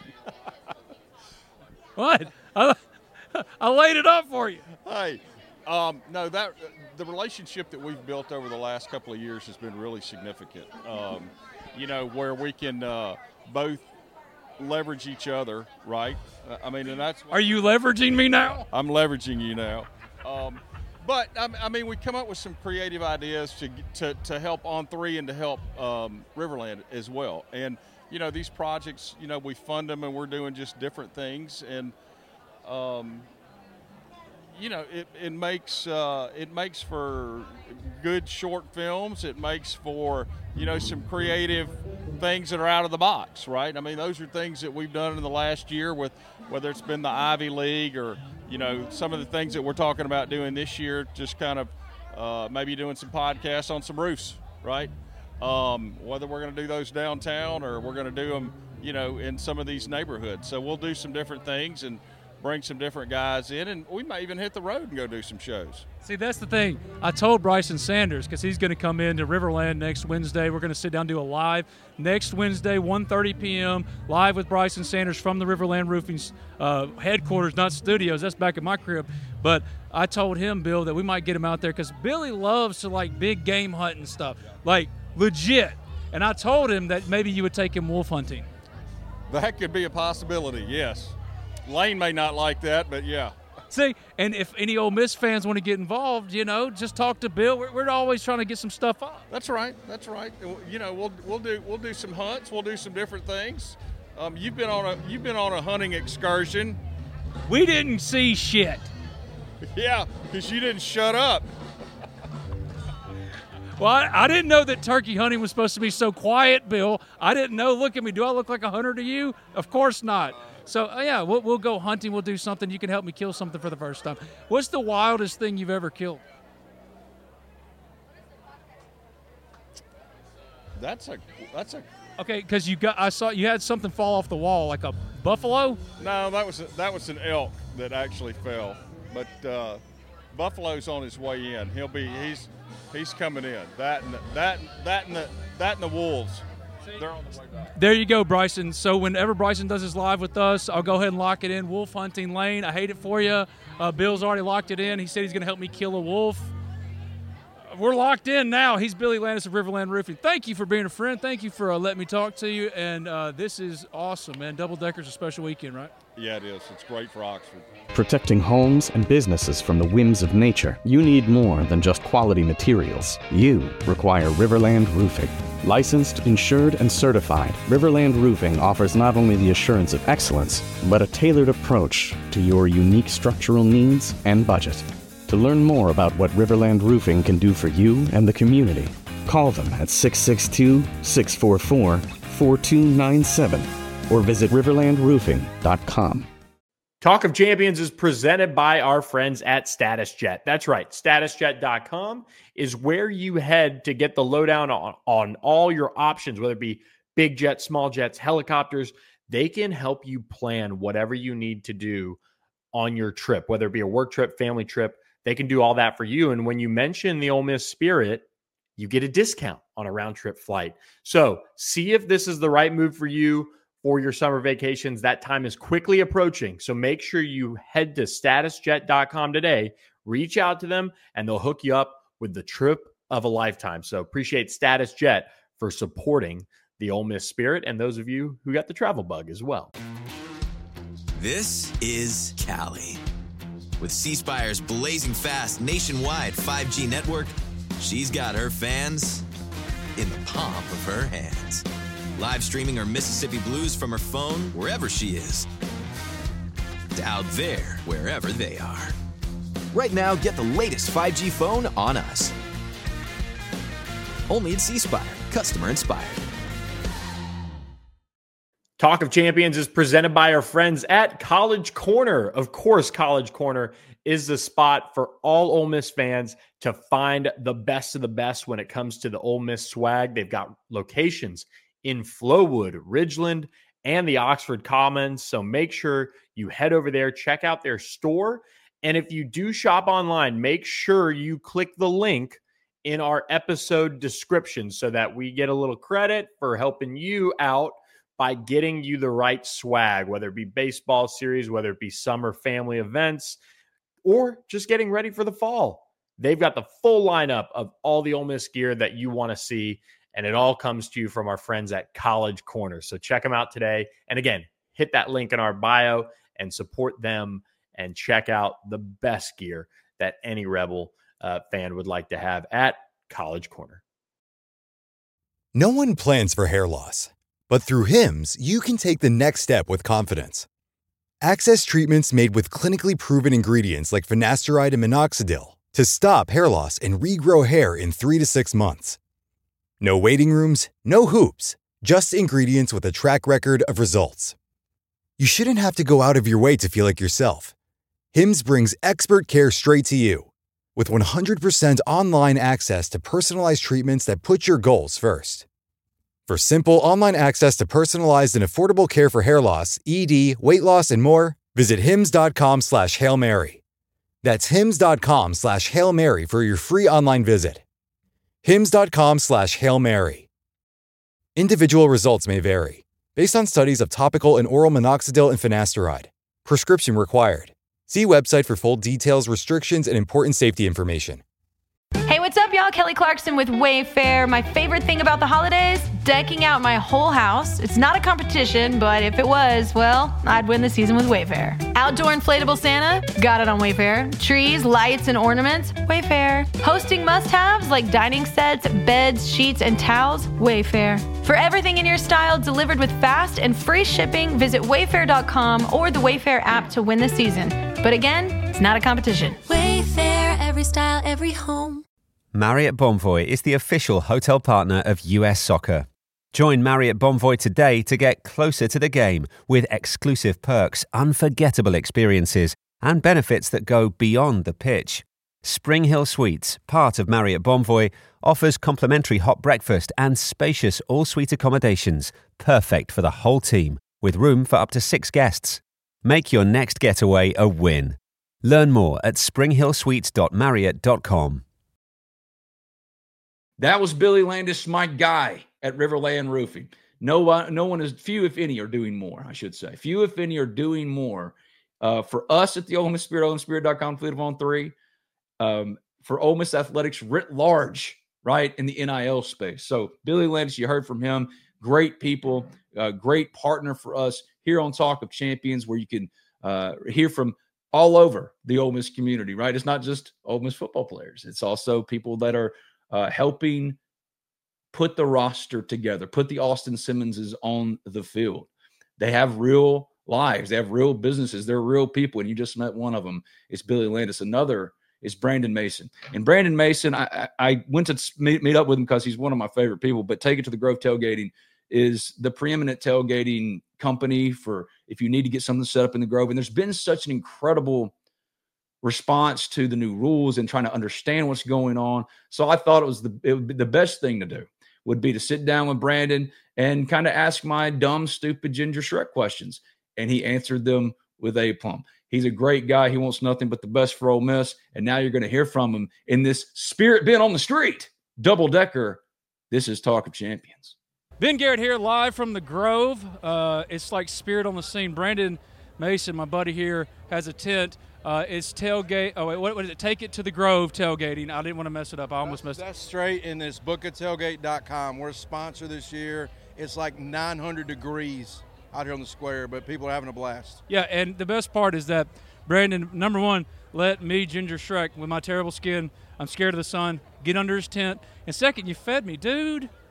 What? I laid it up for you. Hey, no, the relationship that we've built over the last couple of years has been really significant. Where we can both leverage each other, right? And that's. Are you leveraging me now? I'm leveraging you now. But we come up with some creative ideas to help On3 and to help Riverland as well. And these projects, we fund them and we're doing just different things. And it makes for good short films. It makes for some creative things that are out of the box, right? Those are things that we've done in the last year with whether it's been the Ivy League or some of the things that we're talking about doing this year, just kind of maybe doing some podcasts on some roofs, right? Whether we're going to do those downtown or we're going to do them, in some of these neighborhoods. So we'll do some different things and bring some different guys in, and we might even hit the road and go do some shows. See, that's the thing. I told Bryson Sanders, because he's going to come into Riverland next Wednesday. We're going to sit down and do a live next Wednesday, 1:30 p.m., live with Bryson Sanders from the Riverland Roofing headquarters, not studios. That's back at my crib. But I told him, Bill, that we might get him out there because Billy loves to, big game hunt and stuff, legit. And I told him that maybe you would take him wolf hunting. That could be a possibility, yes. Lane may not like that, but yeah. See, and if any Ole Miss fans want to get involved, just talk to Bill. We're always trying to get some stuff up. That's right. We'll do some hunts. We'll do some different things. You've been on a hunting excursion. We didn't see shit. Yeah, because you didn't shut up. Well, I didn't know that turkey hunting was supposed to be so quiet, Bill. I didn't know. Look at me. Do I look like a hunter to you? Of course not. So, yeah, we'll go hunting. We'll do something. You can help me kill something for the first time. What's the wildest thing you've ever killed? That's a. Okay, because I saw you had something fall off the wall, like a buffalo. No, that was an elk that actually fell. But buffalo's on his way in. He's coming in. That and the wolves. They're on the way back. There you go, Bryson. So whenever Bryson does his live with us, I'll go ahead and lock it in. Wolf hunting lane. I hate it for you. Bill's already locked it in. He said he's going to help me kill a wolf. We're locked in now. He's Billy Landis of Riverland Roofing. Thank you for being a friend. Thank you for letting me talk to you. And this is awesome, man. Double Decker's a special weekend, right? Yeah, it is. It's great for Oxford. Protecting homes and businesses from the whims of nature, you need more than just quality materials. You require Riverland Roofing. Licensed, insured, and certified, Riverland Roofing offers not only the assurance of excellence, but a tailored approach to your unique structural needs and budget. To learn more about what Riverland Roofing can do for you and the community, call them at 662-644-4297 or visit riverlandroofing.com. Talk of Champions is presented by our friends at StatusJet. That's right. StatusJet.com is where you head to get the lowdown on all your options, whether it be big jets, small jets, helicopters. They can help you plan whatever you need to do on your trip, whether it be a work trip, family trip. They can do all that for you. And when you mention the Ole Miss Spirit, you get a discount on a round trip flight. So see if this is the right move for you for your summer vacations. That time is quickly approaching. So make sure you head to statusjet.com today, reach out to them, and they'll hook you up with the trip of a lifetime. So appreciate StatusJet for supporting the Ole Miss Spirit and those of you who got the travel bug as well. This is Cali. With C Spire's blazing fast nationwide 5G network, she's got her fans in the palm of her hands. Live streaming her Mississippi Blues from her phone wherever she is. Out there, wherever they are. Right now, get the latest 5G phone on us. Only at C Spire. Customer inspired. Talk of Champions is presented by our friends at College Corner. Of course, College Corner is the spot for all Ole Miss fans to find the best of the best when it comes to the Ole Miss swag. They've got locations in Flowood, Ridgeland, and the Oxford Commons. So make sure you head over there, check out their store. And if you do shop online, make sure you click the link in our episode description so that we get a little credit for helping you out by getting you the right swag, whether it be baseball series, whether it be summer family events, or just getting ready for the fall. They've got the full lineup of all the Ole Miss gear that you want to see, and it all comes to you from our friends at College Corner. So check them out today. And again, hit that link in our bio and support them and check out the best gear that any Rebel fan would like to have at College Corner. No one plans for hair loss, but through Hims, you can take the next step with confidence. Access treatments made with clinically proven ingredients like finasteride and minoxidil to stop hair loss and regrow hair in 3 to 6 months. No waiting rooms, no hoops, just ingredients with a track record of results. You shouldn't have to go out of your way to feel like yourself. Hims brings expert care straight to you with 100% online access to personalized treatments that put your goals first. For simple online access to personalized and affordable care for hair loss, ED, weight loss, and more, visit hims.com/Hail Mary. That's hims.com/Hail Mary for your free online visit. hims.com/Hail Mary. Individual results may vary based on studies of topical and oral minoxidil and finasteride. Prescription required. See website for full details, restrictions, and important safety information. Hey, what's up, y'all? Kelly Clarkson with Wayfair. My favorite thing about the holidays? Decking out my whole house. It's not a competition, but if it was, well, I'd win the season with Wayfair. Outdoor inflatable Santa? Got it on Wayfair. Trees, lights, and ornaments? Wayfair. Hosting must-haves like dining sets, beds, sheets, and towels? Wayfair. For everything in your style delivered with fast and free shipping, visit wayfair.com or the Wayfair app to win the season. But again, it's not a competition. Wayfair, every style, every home. Marriott Bonvoy is the official hotel partner of US Soccer. Join Marriott Bonvoy today to get closer to the game with exclusive perks, unforgettable experiences, and benefits that go beyond the pitch. Spring Hill Suites, part of Marriott Bonvoy, offers complimentary hot breakfast and spacious all-suite accommodations, perfect for the whole team, with room for up to 6 guests. Make your next getaway a win. Learn more at springhillsuites.marriott.com. That was Billy Landis, my guy at Riverland Roofing. No one is, few if any, are doing more, I should say. Few if any are doing more for us at the Ole Miss Spirit, OleMissSpirit.com, Fleet of On 3, for Ole Miss Athletics writ large, right, in the NIL space. So Billy Landis, you heard from him. Great people, great partner for us here on Talk of Champions, where you can hear from all over the Ole Miss community, right? It's not just Ole Miss football players. It's also people that are helping put the roster together, put the Austin Simmonses on the field. They have real lives. They have real businesses. They're real people, and you just met one of them. It's Billy Landis. Another is Brandon Mason. And Brandon Mason, I went to meet up with him because he's one of my favorite people, but Take It to the Grove Tailgating is the preeminent tailgating company for if you need to get something set up in the Grove. And there's been such an incredible response to the new rules and trying to understand what's going on. So I thought it would be the best thing to do would be to sit down with Brandon and kind of ask my dumb, stupid Ginger Shrek questions. And he answered them with aplomb. He's a great guy. He wants nothing but the best for Ole Miss. And now you're going to hear from him in this Spirit Ben on the Street double decker. This is Talk of Champions. Ben Garrett here live from the Grove. It's like Spirit on the scene. Brandon Mason, my buddy here, has a tent. It's tailgate. Oh, wait, what is it? Take It to the Grove tailgating. I didn't want to mess it up. I almost messed it up. That's straight in this bookatailgate.com. We're a sponsor this year. It's like 900 degrees out here on the square, but people are having a blast. Yeah, and the best part is that Brandon, number one, let me, Ginger Shrek, with my terrible skin, I'm scared of the sun, get under his tent. And second, you fed me. Dude,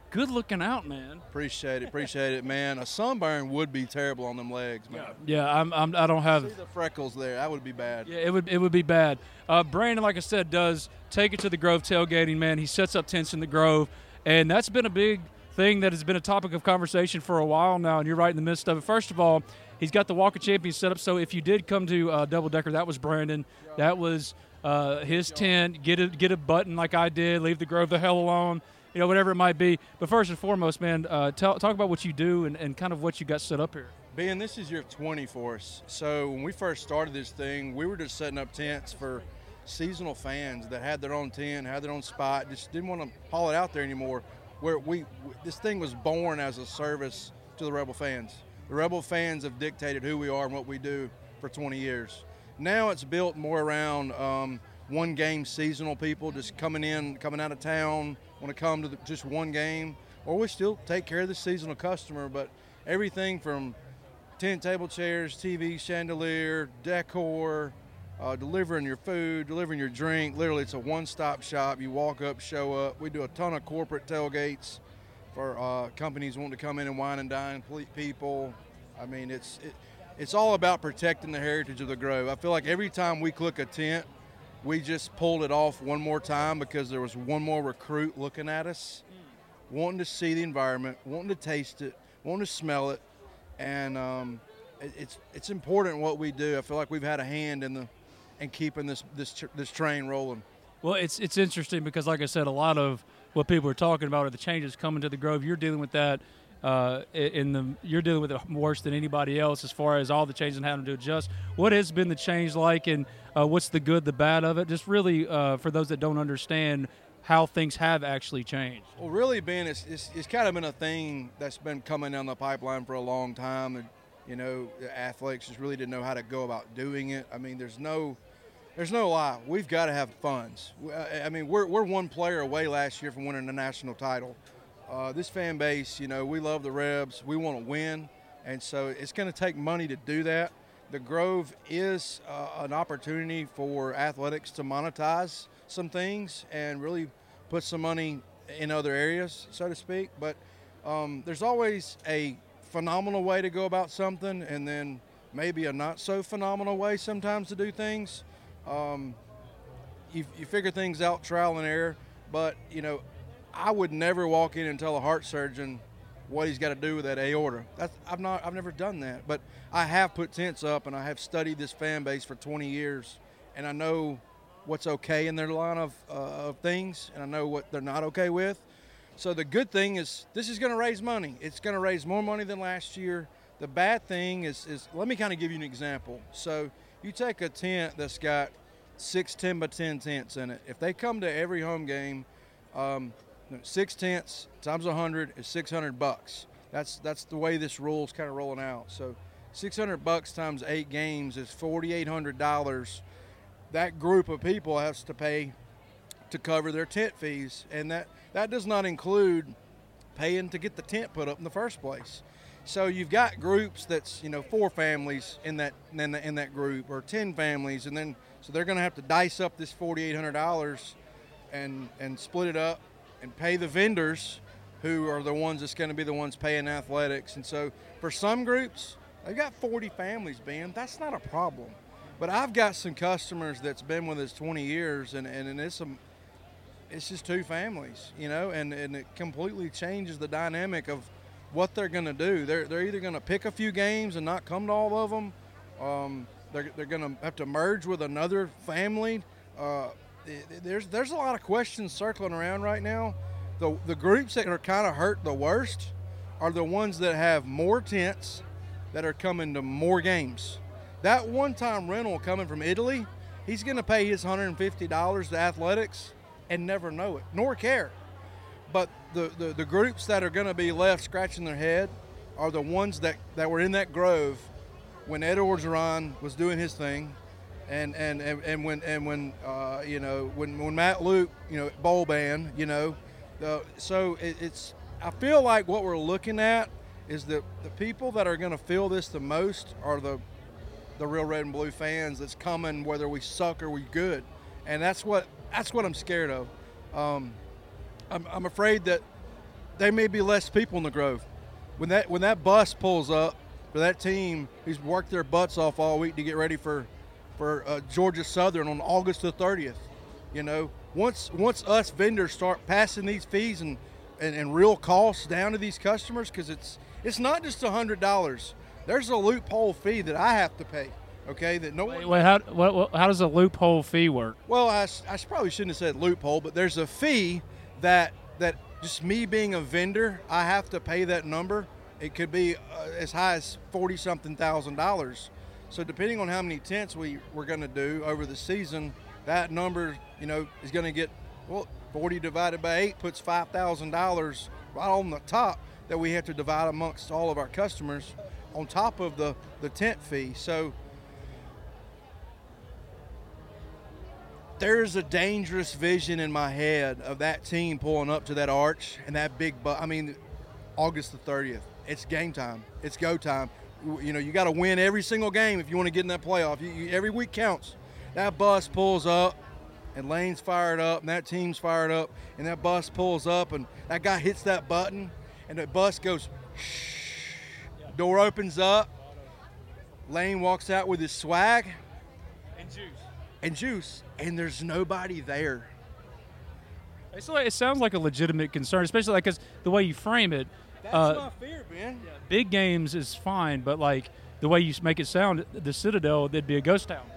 good looking out, man. Appreciate it, man. A sunburn would be terrible on them legs, man. Yeah, I don't have see the freckles there. That would be bad. Yeah, it would be bad. Brandon, like I said, does take it to the Grove tailgating, man. He sets up tents in the Grove, and that's been a big thing that has been a topic of conversation for a while now, and you're right in the midst of it. First of all, he's got the Walk of Champions set up, so if you did come to Double Decker, that was Brandon. That was his tent. Get a button like I did. Leave the Grove the hell alone. You know, whatever it might be. But first and foremost, man, talk about what you do and kind of what you got set up here. Ben, this is year 20 for us. So when we first started this thing, we were just setting up tents for seasonal fans that had their own tent, had their own spot, just didn't want to haul it out there anymore. Where this thing was born as a service to the Rebel fans. The Rebel fans have dictated who we are and what we do for 20 years. Now it's built more around one game seasonal people just coming out of town, want to come to just one game, or we still take care of the seasonal customer, but everything from tent, table chairs, TV, chandelier, decor, delivering your food, delivering your drink. Literally, it's a one-stop shop. You walk up, show up. We do a ton of corporate tailgates for companies wanting to come in and wine and dine people. I mean, it's all about protecting the heritage of the Grove. I feel like every time we click a tent, we just pulled it off one more time because there was one more recruit looking at us, wanting to see the environment, wanting to taste it, wanting to smell it, and it's important what we do. I feel like we've had a hand in keeping this train rolling. Well, it's interesting because, like I said, a lot of what people are talking about are the changes coming to the Grove. You're dealing with that. You're dealing with it worse than anybody else as far as all the changes and having to adjust. What has been the change like, and what's the good, the bad of it? Just really for those that don't understand how things have actually changed. Well, really, Ben, it's kind of been a thing that's been coming down the pipeline for a long time. And, you know, athletics just really didn't know how to go about doing it. I mean, there's no lie. We've got to have funds. I mean, we're one player away last year from winning the national title. This fan base, you know, we love the Rebs. We want to win, and so it's going to take money to do that. The Grove is an opportunity for athletics to monetize some things and really put some money in other areas, so to speak. But there's always a phenomenal way to go about something, and then maybe a not so phenomenal way sometimes to do things. You figure things out, trial and error, but you know, I would never walk in and tell a heart surgeon what he's got to do with that aorta. I've never done that, but I have put tents up and I have studied this fan base for 20 years, and I know what's okay in their line of things, and I know what they're not okay with. So the good thing is this is going to raise money. It's going to raise more money than last year. The bad thing is let me kind of give you an example. So you take a tent that's got 6 10x10 tents in it. If they come to every home game, 6 tents times 100 is $600. That's the way this rule's kind of rolling out. So $600 times 8 games is $4,800. That group of people has to pay to cover their tent fees, and that does not include paying to get the tent put up in the first place. So you've got groups that's 4 families in that group, or 10 families, and then so they're going to have to dice up this $4,800 and split it up and pay the vendors, who are the ones that's going to be the ones paying athletics. And so for some groups, they've got 40 families, Ben. That's not a problem. But I've got some customers that's been with us 20 years, and it's just 2 families, and it completely changes the dynamic of what they're going to do. They're either going to pick a few games and not come to all of them. They're going to have to merge with another family. There's a lot of questions circling around right now. The groups that are kind of hurt the worst are the ones that have more tents that are coming to more games. That one-time rental coming from Italy, he's going to pay his $150 to athletics and never know it, nor care. But the groups that are going to be left scratching their head are the ones that were in that Grove when Ed Orgeron was doing his thing, and when Matt Luke, bowl band, so it's. I feel like what we're looking at is that the people that are going to feel this the most are the real red and blue fans that's coming whether we suck or we good, and that's what I'm scared of. I'm afraid that there may be less people in the Grove. When that bus pulls up for that team who's worked their butts off all week to get ready for Georgia Southern on August the 30th, you know, once us vendors start passing these fees and real costs down to these customers, because it's not just $100. There's a loophole fee that I have to pay. Okay, that no one. Wait, how does a loophole fee work? Well, I probably shouldn't have said loophole, but there's a fee that just me being a vendor, I have to pay that number. It could be as high as $40-something thousand. So depending on how many tents we're going to do over the season, that number, you know, is going to get, well, 40 divided by 8 puts $5,000 right on the top that we have to divide amongst all of our customers on top of the tent fee. So there's a dangerous vision in my head of that team pulling up to that arch and that big August the 30th. It's game time. It's go time. You know, you got to win every single game if you want to get in that playoff. Every week counts. That bus pulls up, and Lane's fired up, and that team's fired up, and that bus pulls up, and that guy hits that button, and the bus goes, shh. Door opens up. Lane walks out with his swag. And juice. And there's nobody there. It sounds like a legitimate concern, especially like because the way you frame it. That's my fear, man. Big games is fine, but like the way you make it sound, the Citadel, that'd be a ghost town.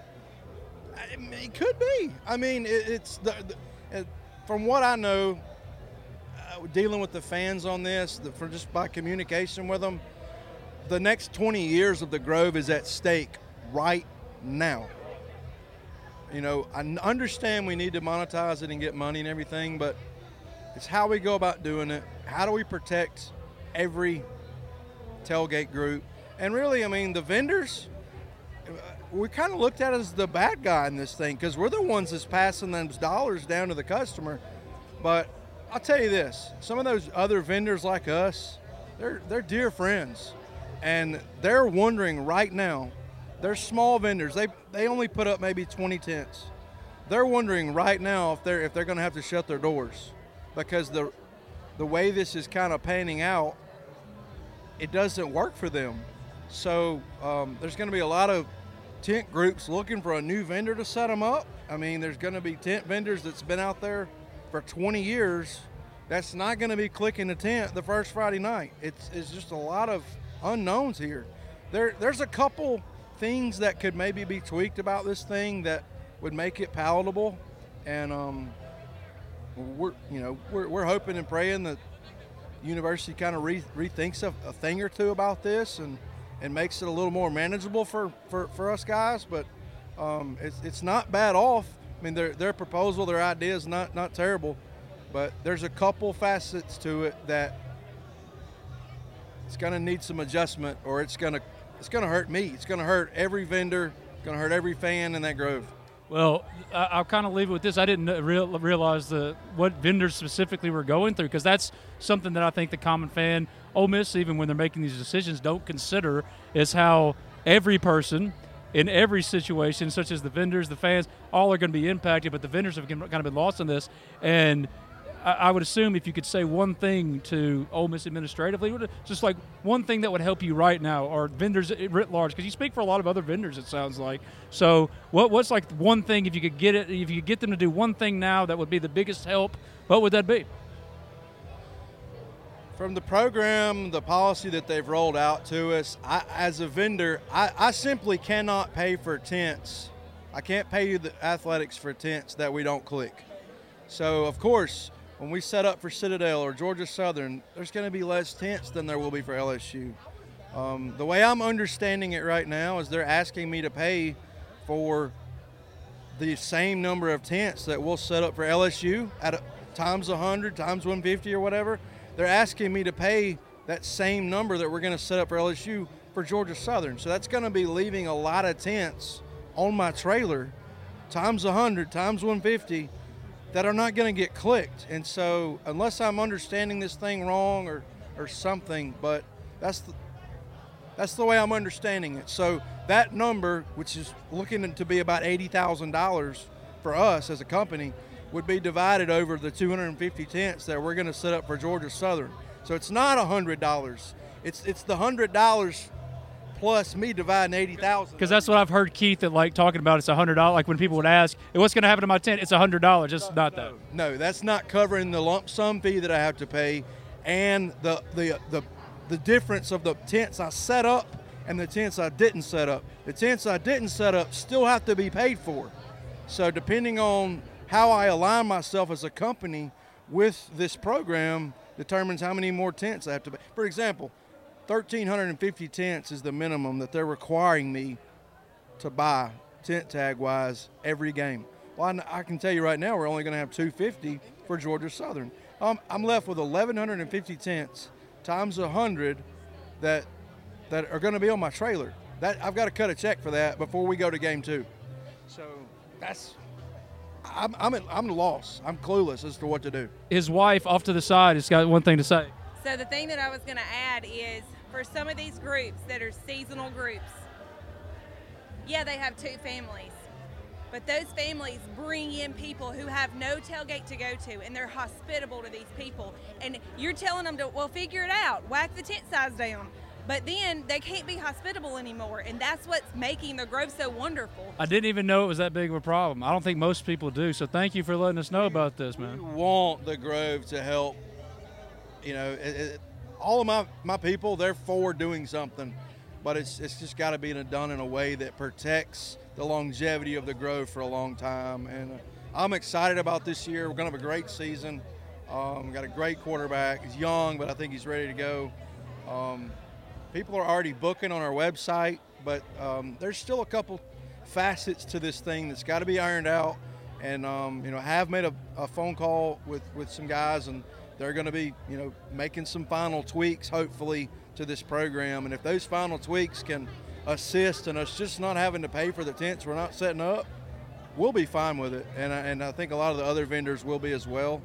It could be. I mean, it's from what I know, dealing with the fans on this, just by communication with them, the next 20 years of the Grove is at stake right now. You know, I understand we need to monetize it and get money and everything, but it's how we go about doing it. How do we protect every tailgate group? And really, I mean, the vendors, we kind of looked at as the bad guy in this thing because we're the ones that's passing those dollars down to the customer. But I'll tell you this, some of those other vendors like us, they're dear friends, and they're wondering right now. They're small vendors. They only put up maybe 20 tents. They're wondering right now if they're going to have to shut their doors because the way this is kind of panning out, it doesn't work for them. So there's going to be a lot of tent groups looking for a new vendor to set them up. I mean, there's going to be tent vendors that's been out there for 20 years. That's not going to be clicking a tent the first Friday night. It's just a lot of unknowns here. There's a couple things that could maybe be tweaked about this thing that would make it palatable, and we're hoping and praying that university kind of rethinks a thing or two about this and makes it a little more manageable for us guys. But it's not bad off. I mean, their proposal, their idea is not terrible, but there's a couple facets to it that it's going to need some adjustment, or it's going to hurt me. It's going to hurt every vendor. It's going to hurt every fan in that Grove. Well, I'll kind of leave it with this. I didn't realize what vendors specifically were going through, because that's something that I think the common fan, Ole Miss, even when they're making these decisions, don't consider, is how every person in every situation, such as the vendors, the fans, all are going to be impacted, but the vendors have kind of been lost in this. And I would assume if you could say one thing to Ole Miss administratively, just like one thing that would help you right now, or vendors writ large, because you speak for a lot of other vendors, it sounds like. So what's like one thing, if you could get them to do one thing now that would be the biggest help, what would that be? From the program, the policy that they've rolled out to us, as a vendor, I simply cannot pay for tents. I can't pay you the athletics for tents that we don't click. So, of course, when we set up for Citadel or Georgia Southern, there's going to be less tents than there will be for LSU. The way I'm understanding it right now is they're asking me to pay for the same number of tents that we'll set up for LSU at times 100, times 150 or whatever. They're asking me to pay that same number that we're going to set up for LSU for Georgia Southern. So that's going to be leaving a lot of tents on my trailer, times 100, times 150, that are not going to get clicked. And so unless I'm understanding this thing wrong or something, but that's the way I'm understanding it. So that number, which is looking to be about $80,000 for us as a company, would be divided over the 250 tents that we're going to set up for Georgia Southern. So it's not $100. It's the $100 plus me dividing 80,000. Because that's what I've heard Keith like talking about. It's $100. Like when people would ask, hey, "What's going to happen to my tent?" It's $100. It's not that. No, that's not covering the lump sum fee that I have to pay, and the difference of the tents I set up and the tents I didn't set up. The tents I didn't set up still have to be paid for. So depending on how I align myself as a company with this program determines how many more tents I have to pay. For example, 1,350 tents is the minimum that they're requiring me to buy tent tag wise every game. Well, I can tell you right now we're only going to have 250 for Georgia Southern. I'm left with 1,150 tents times 100 that are going to be on my trailer. That I've got to cut a check for that before we go to game 2. So I'm at a loss. I'm clueless as to what to do. His wife off to the side has got one thing to say. So the thing that I was going to add is for some of these groups that are seasonal groups, yeah, they have 2 families, but those families bring in people who have no tailgate to go to, and they're hospitable to these people. And you're telling them to, well, figure it out, whack the tent size down. But then they can't be hospitable anymore, and that's what's making the Grove so wonderful. I didn't even know it was that big of a problem. I don't think most people do, so thank you for letting us know about this, man. We want the Grove to help. You know, all of my people, they're for doing something, but it's just got to be done in a way that protects the longevity of the Grove for a long time. And I'm excited about this year. We're going to have a great season. We got a great quarterback. He's young, but I think he's ready to go. People are already booking on our website, but there's still a couple facets to this thing that's got to be ironed out. And, I have made a phone call with some guys, and they're going to be, making some final tweaks, hopefully, to this program. And if those final tweaks can assist in us just not having to pay for the tents we're not setting up, we'll be fine with it. And I think a lot of the other vendors will be as well.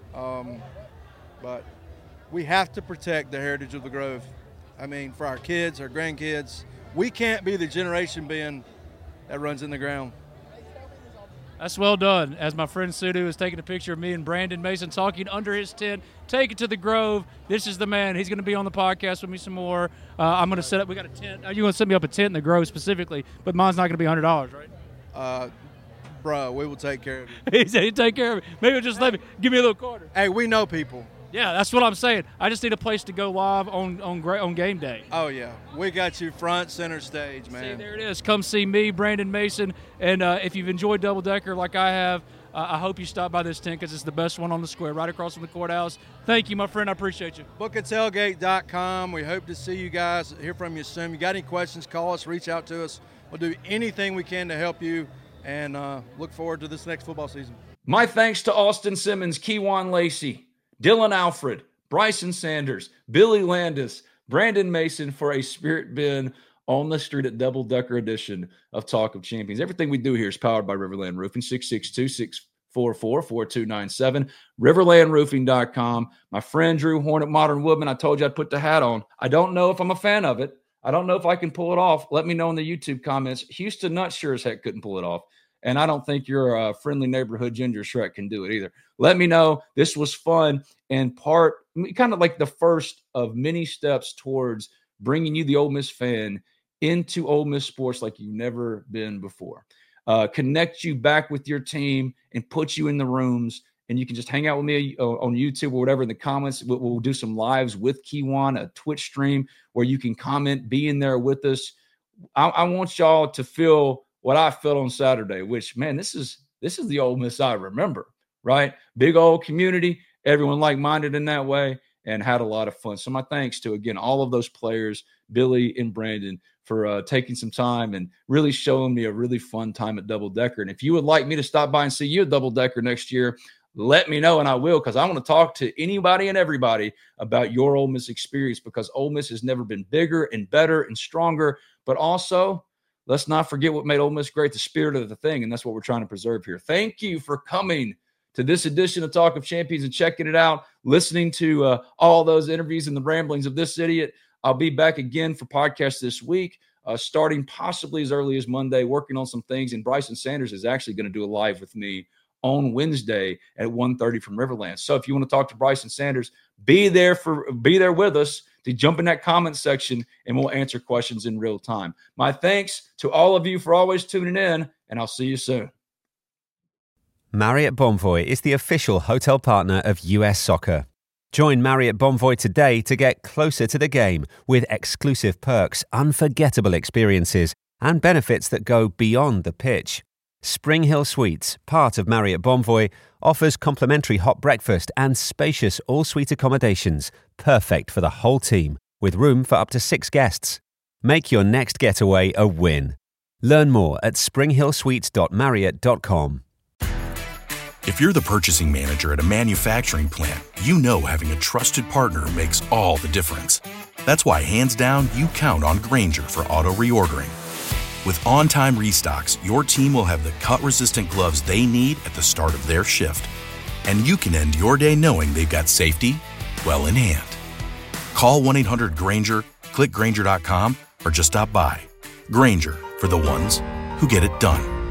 But we have to protect the heritage of the Grove. I mean, for our kids, our grandkids, we can't be the generation being that runs in the ground. That's well done. As my friend Sudu is taking a picture of me and Brandon Mason talking under his tent, take it to the Grove. This is the man. He's going to be on the podcast with me some more. I'm going to set up. We got a tent. You're going to set me up a tent in the Grove specifically, but mine's not going to be $100, right? Bro, we will take care of you. He said he'd take care of me. Maybe he'll just let me. Give me a little quarter. Hey, we know people. Yeah, that's what I'm saying. I just need a place to go live on game day. Oh, yeah. We got you front center stage, man. See, there it is. Come see me, Brandon Mason. And if you've enjoyed Double Decker like I have, I hope you stop by this tent because it's the best one on the square, right across from the courthouse. Thank you, my friend. I appreciate you. Bookatailgate.com. We hope to see you guys, hear from you soon. You got any questions, call us, reach out to us. We'll do anything we can to help you, and look forward to this next football season. My thanks to Austin Simmons, Keywan Lacey, Dylan Alfred, Bryson Sanders, Billy Landis, Brandon Mason for a Spirit bin on the street at Double Decker edition of Talk of Champions. Everything we do here is powered by Riverland Roofing, 662-644-4297, riverlandroofing.com. My friend Drew Horn at Modern Woodman, I told you I'd put the hat on. I don't know if I'm a fan of it. I don't know if I can pull it off. Let me know in the YouTube comments. Houston Nutt sure as heck couldn't pull it off. And I don't think your friendly neighborhood Ginger Shrek can do it either. Let me know. This was fun and kind of like the first of many steps towards bringing you, the Ole Miss fan, into Ole Miss sports like you've never been before. Connect you back with your team and put you in the rooms. And you can just hang out with me on YouTube or whatever in the comments. We'll do some lives with Keywan, a Twitch stream where you can comment, be in there with us. I want y'all to feel what I felt on Saturday, which, man, this is the Ole Miss I remember, right? Big old community, everyone like-minded in that way, and had a lot of fun. So my thanks to, again, all of those players, Billy and Brandon, for taking some time and really showing me a really fun time at Double Decker. And if you would like me to stop by and see you at Double Decker next year, let me know, and I will, because I want to talk to anybody and everybody about your Ole Miss experience, because Ole Miss has never been bigger and better and stronger, but also – let's not forget what made Ole Miss great, the spirit of the thing, and that's what we're trying to preserve here. Thank you for coming to this edition of Talk of Champions and checking it out, listening to all those interviews and the ramblings of this idiot. I'll be back again for podcasts this week, starting possibly as early as Monday, working on some things, and Bryson Sanders is actually going to do a live with me on Wednesday at 1:30 from Riverland. So if you want to talk to Bryson Sanders, be there with us to jump in that comment section, and we'll answer questions in real time. My thanks to all of you for always tuning in, and I'll see you soon. Marriott Bonvoy is the official hotel partner of US Soccer. Join Marriott Bonvoy today to get closer to the game with exclusive perks, unforgettable experiences, and benefits that go beyond the pitch. Spring Hill Suites, part of Marriott Bonvoy, offers complimentary hot breakfast and spacious all-suite accommodations, perfect for the whole team, with room for up to 6 guests. Make your next getaway a win. Learn more at springhillsuites.marriott.com. If you're the purchasing manager at a manufacturing plant, you know having a trusted partner makes all the difference. That's why, hands down, you count on Grainger for auto reordering. With on-time restocks, your team will have the cut-resistant gloves they need at the start of their shift. And you can end your day knowing they've got safety well in hand. Call 1-800-GRAINGER, click Grainger.com, or just stop by. Grainger, for the ones who get it done.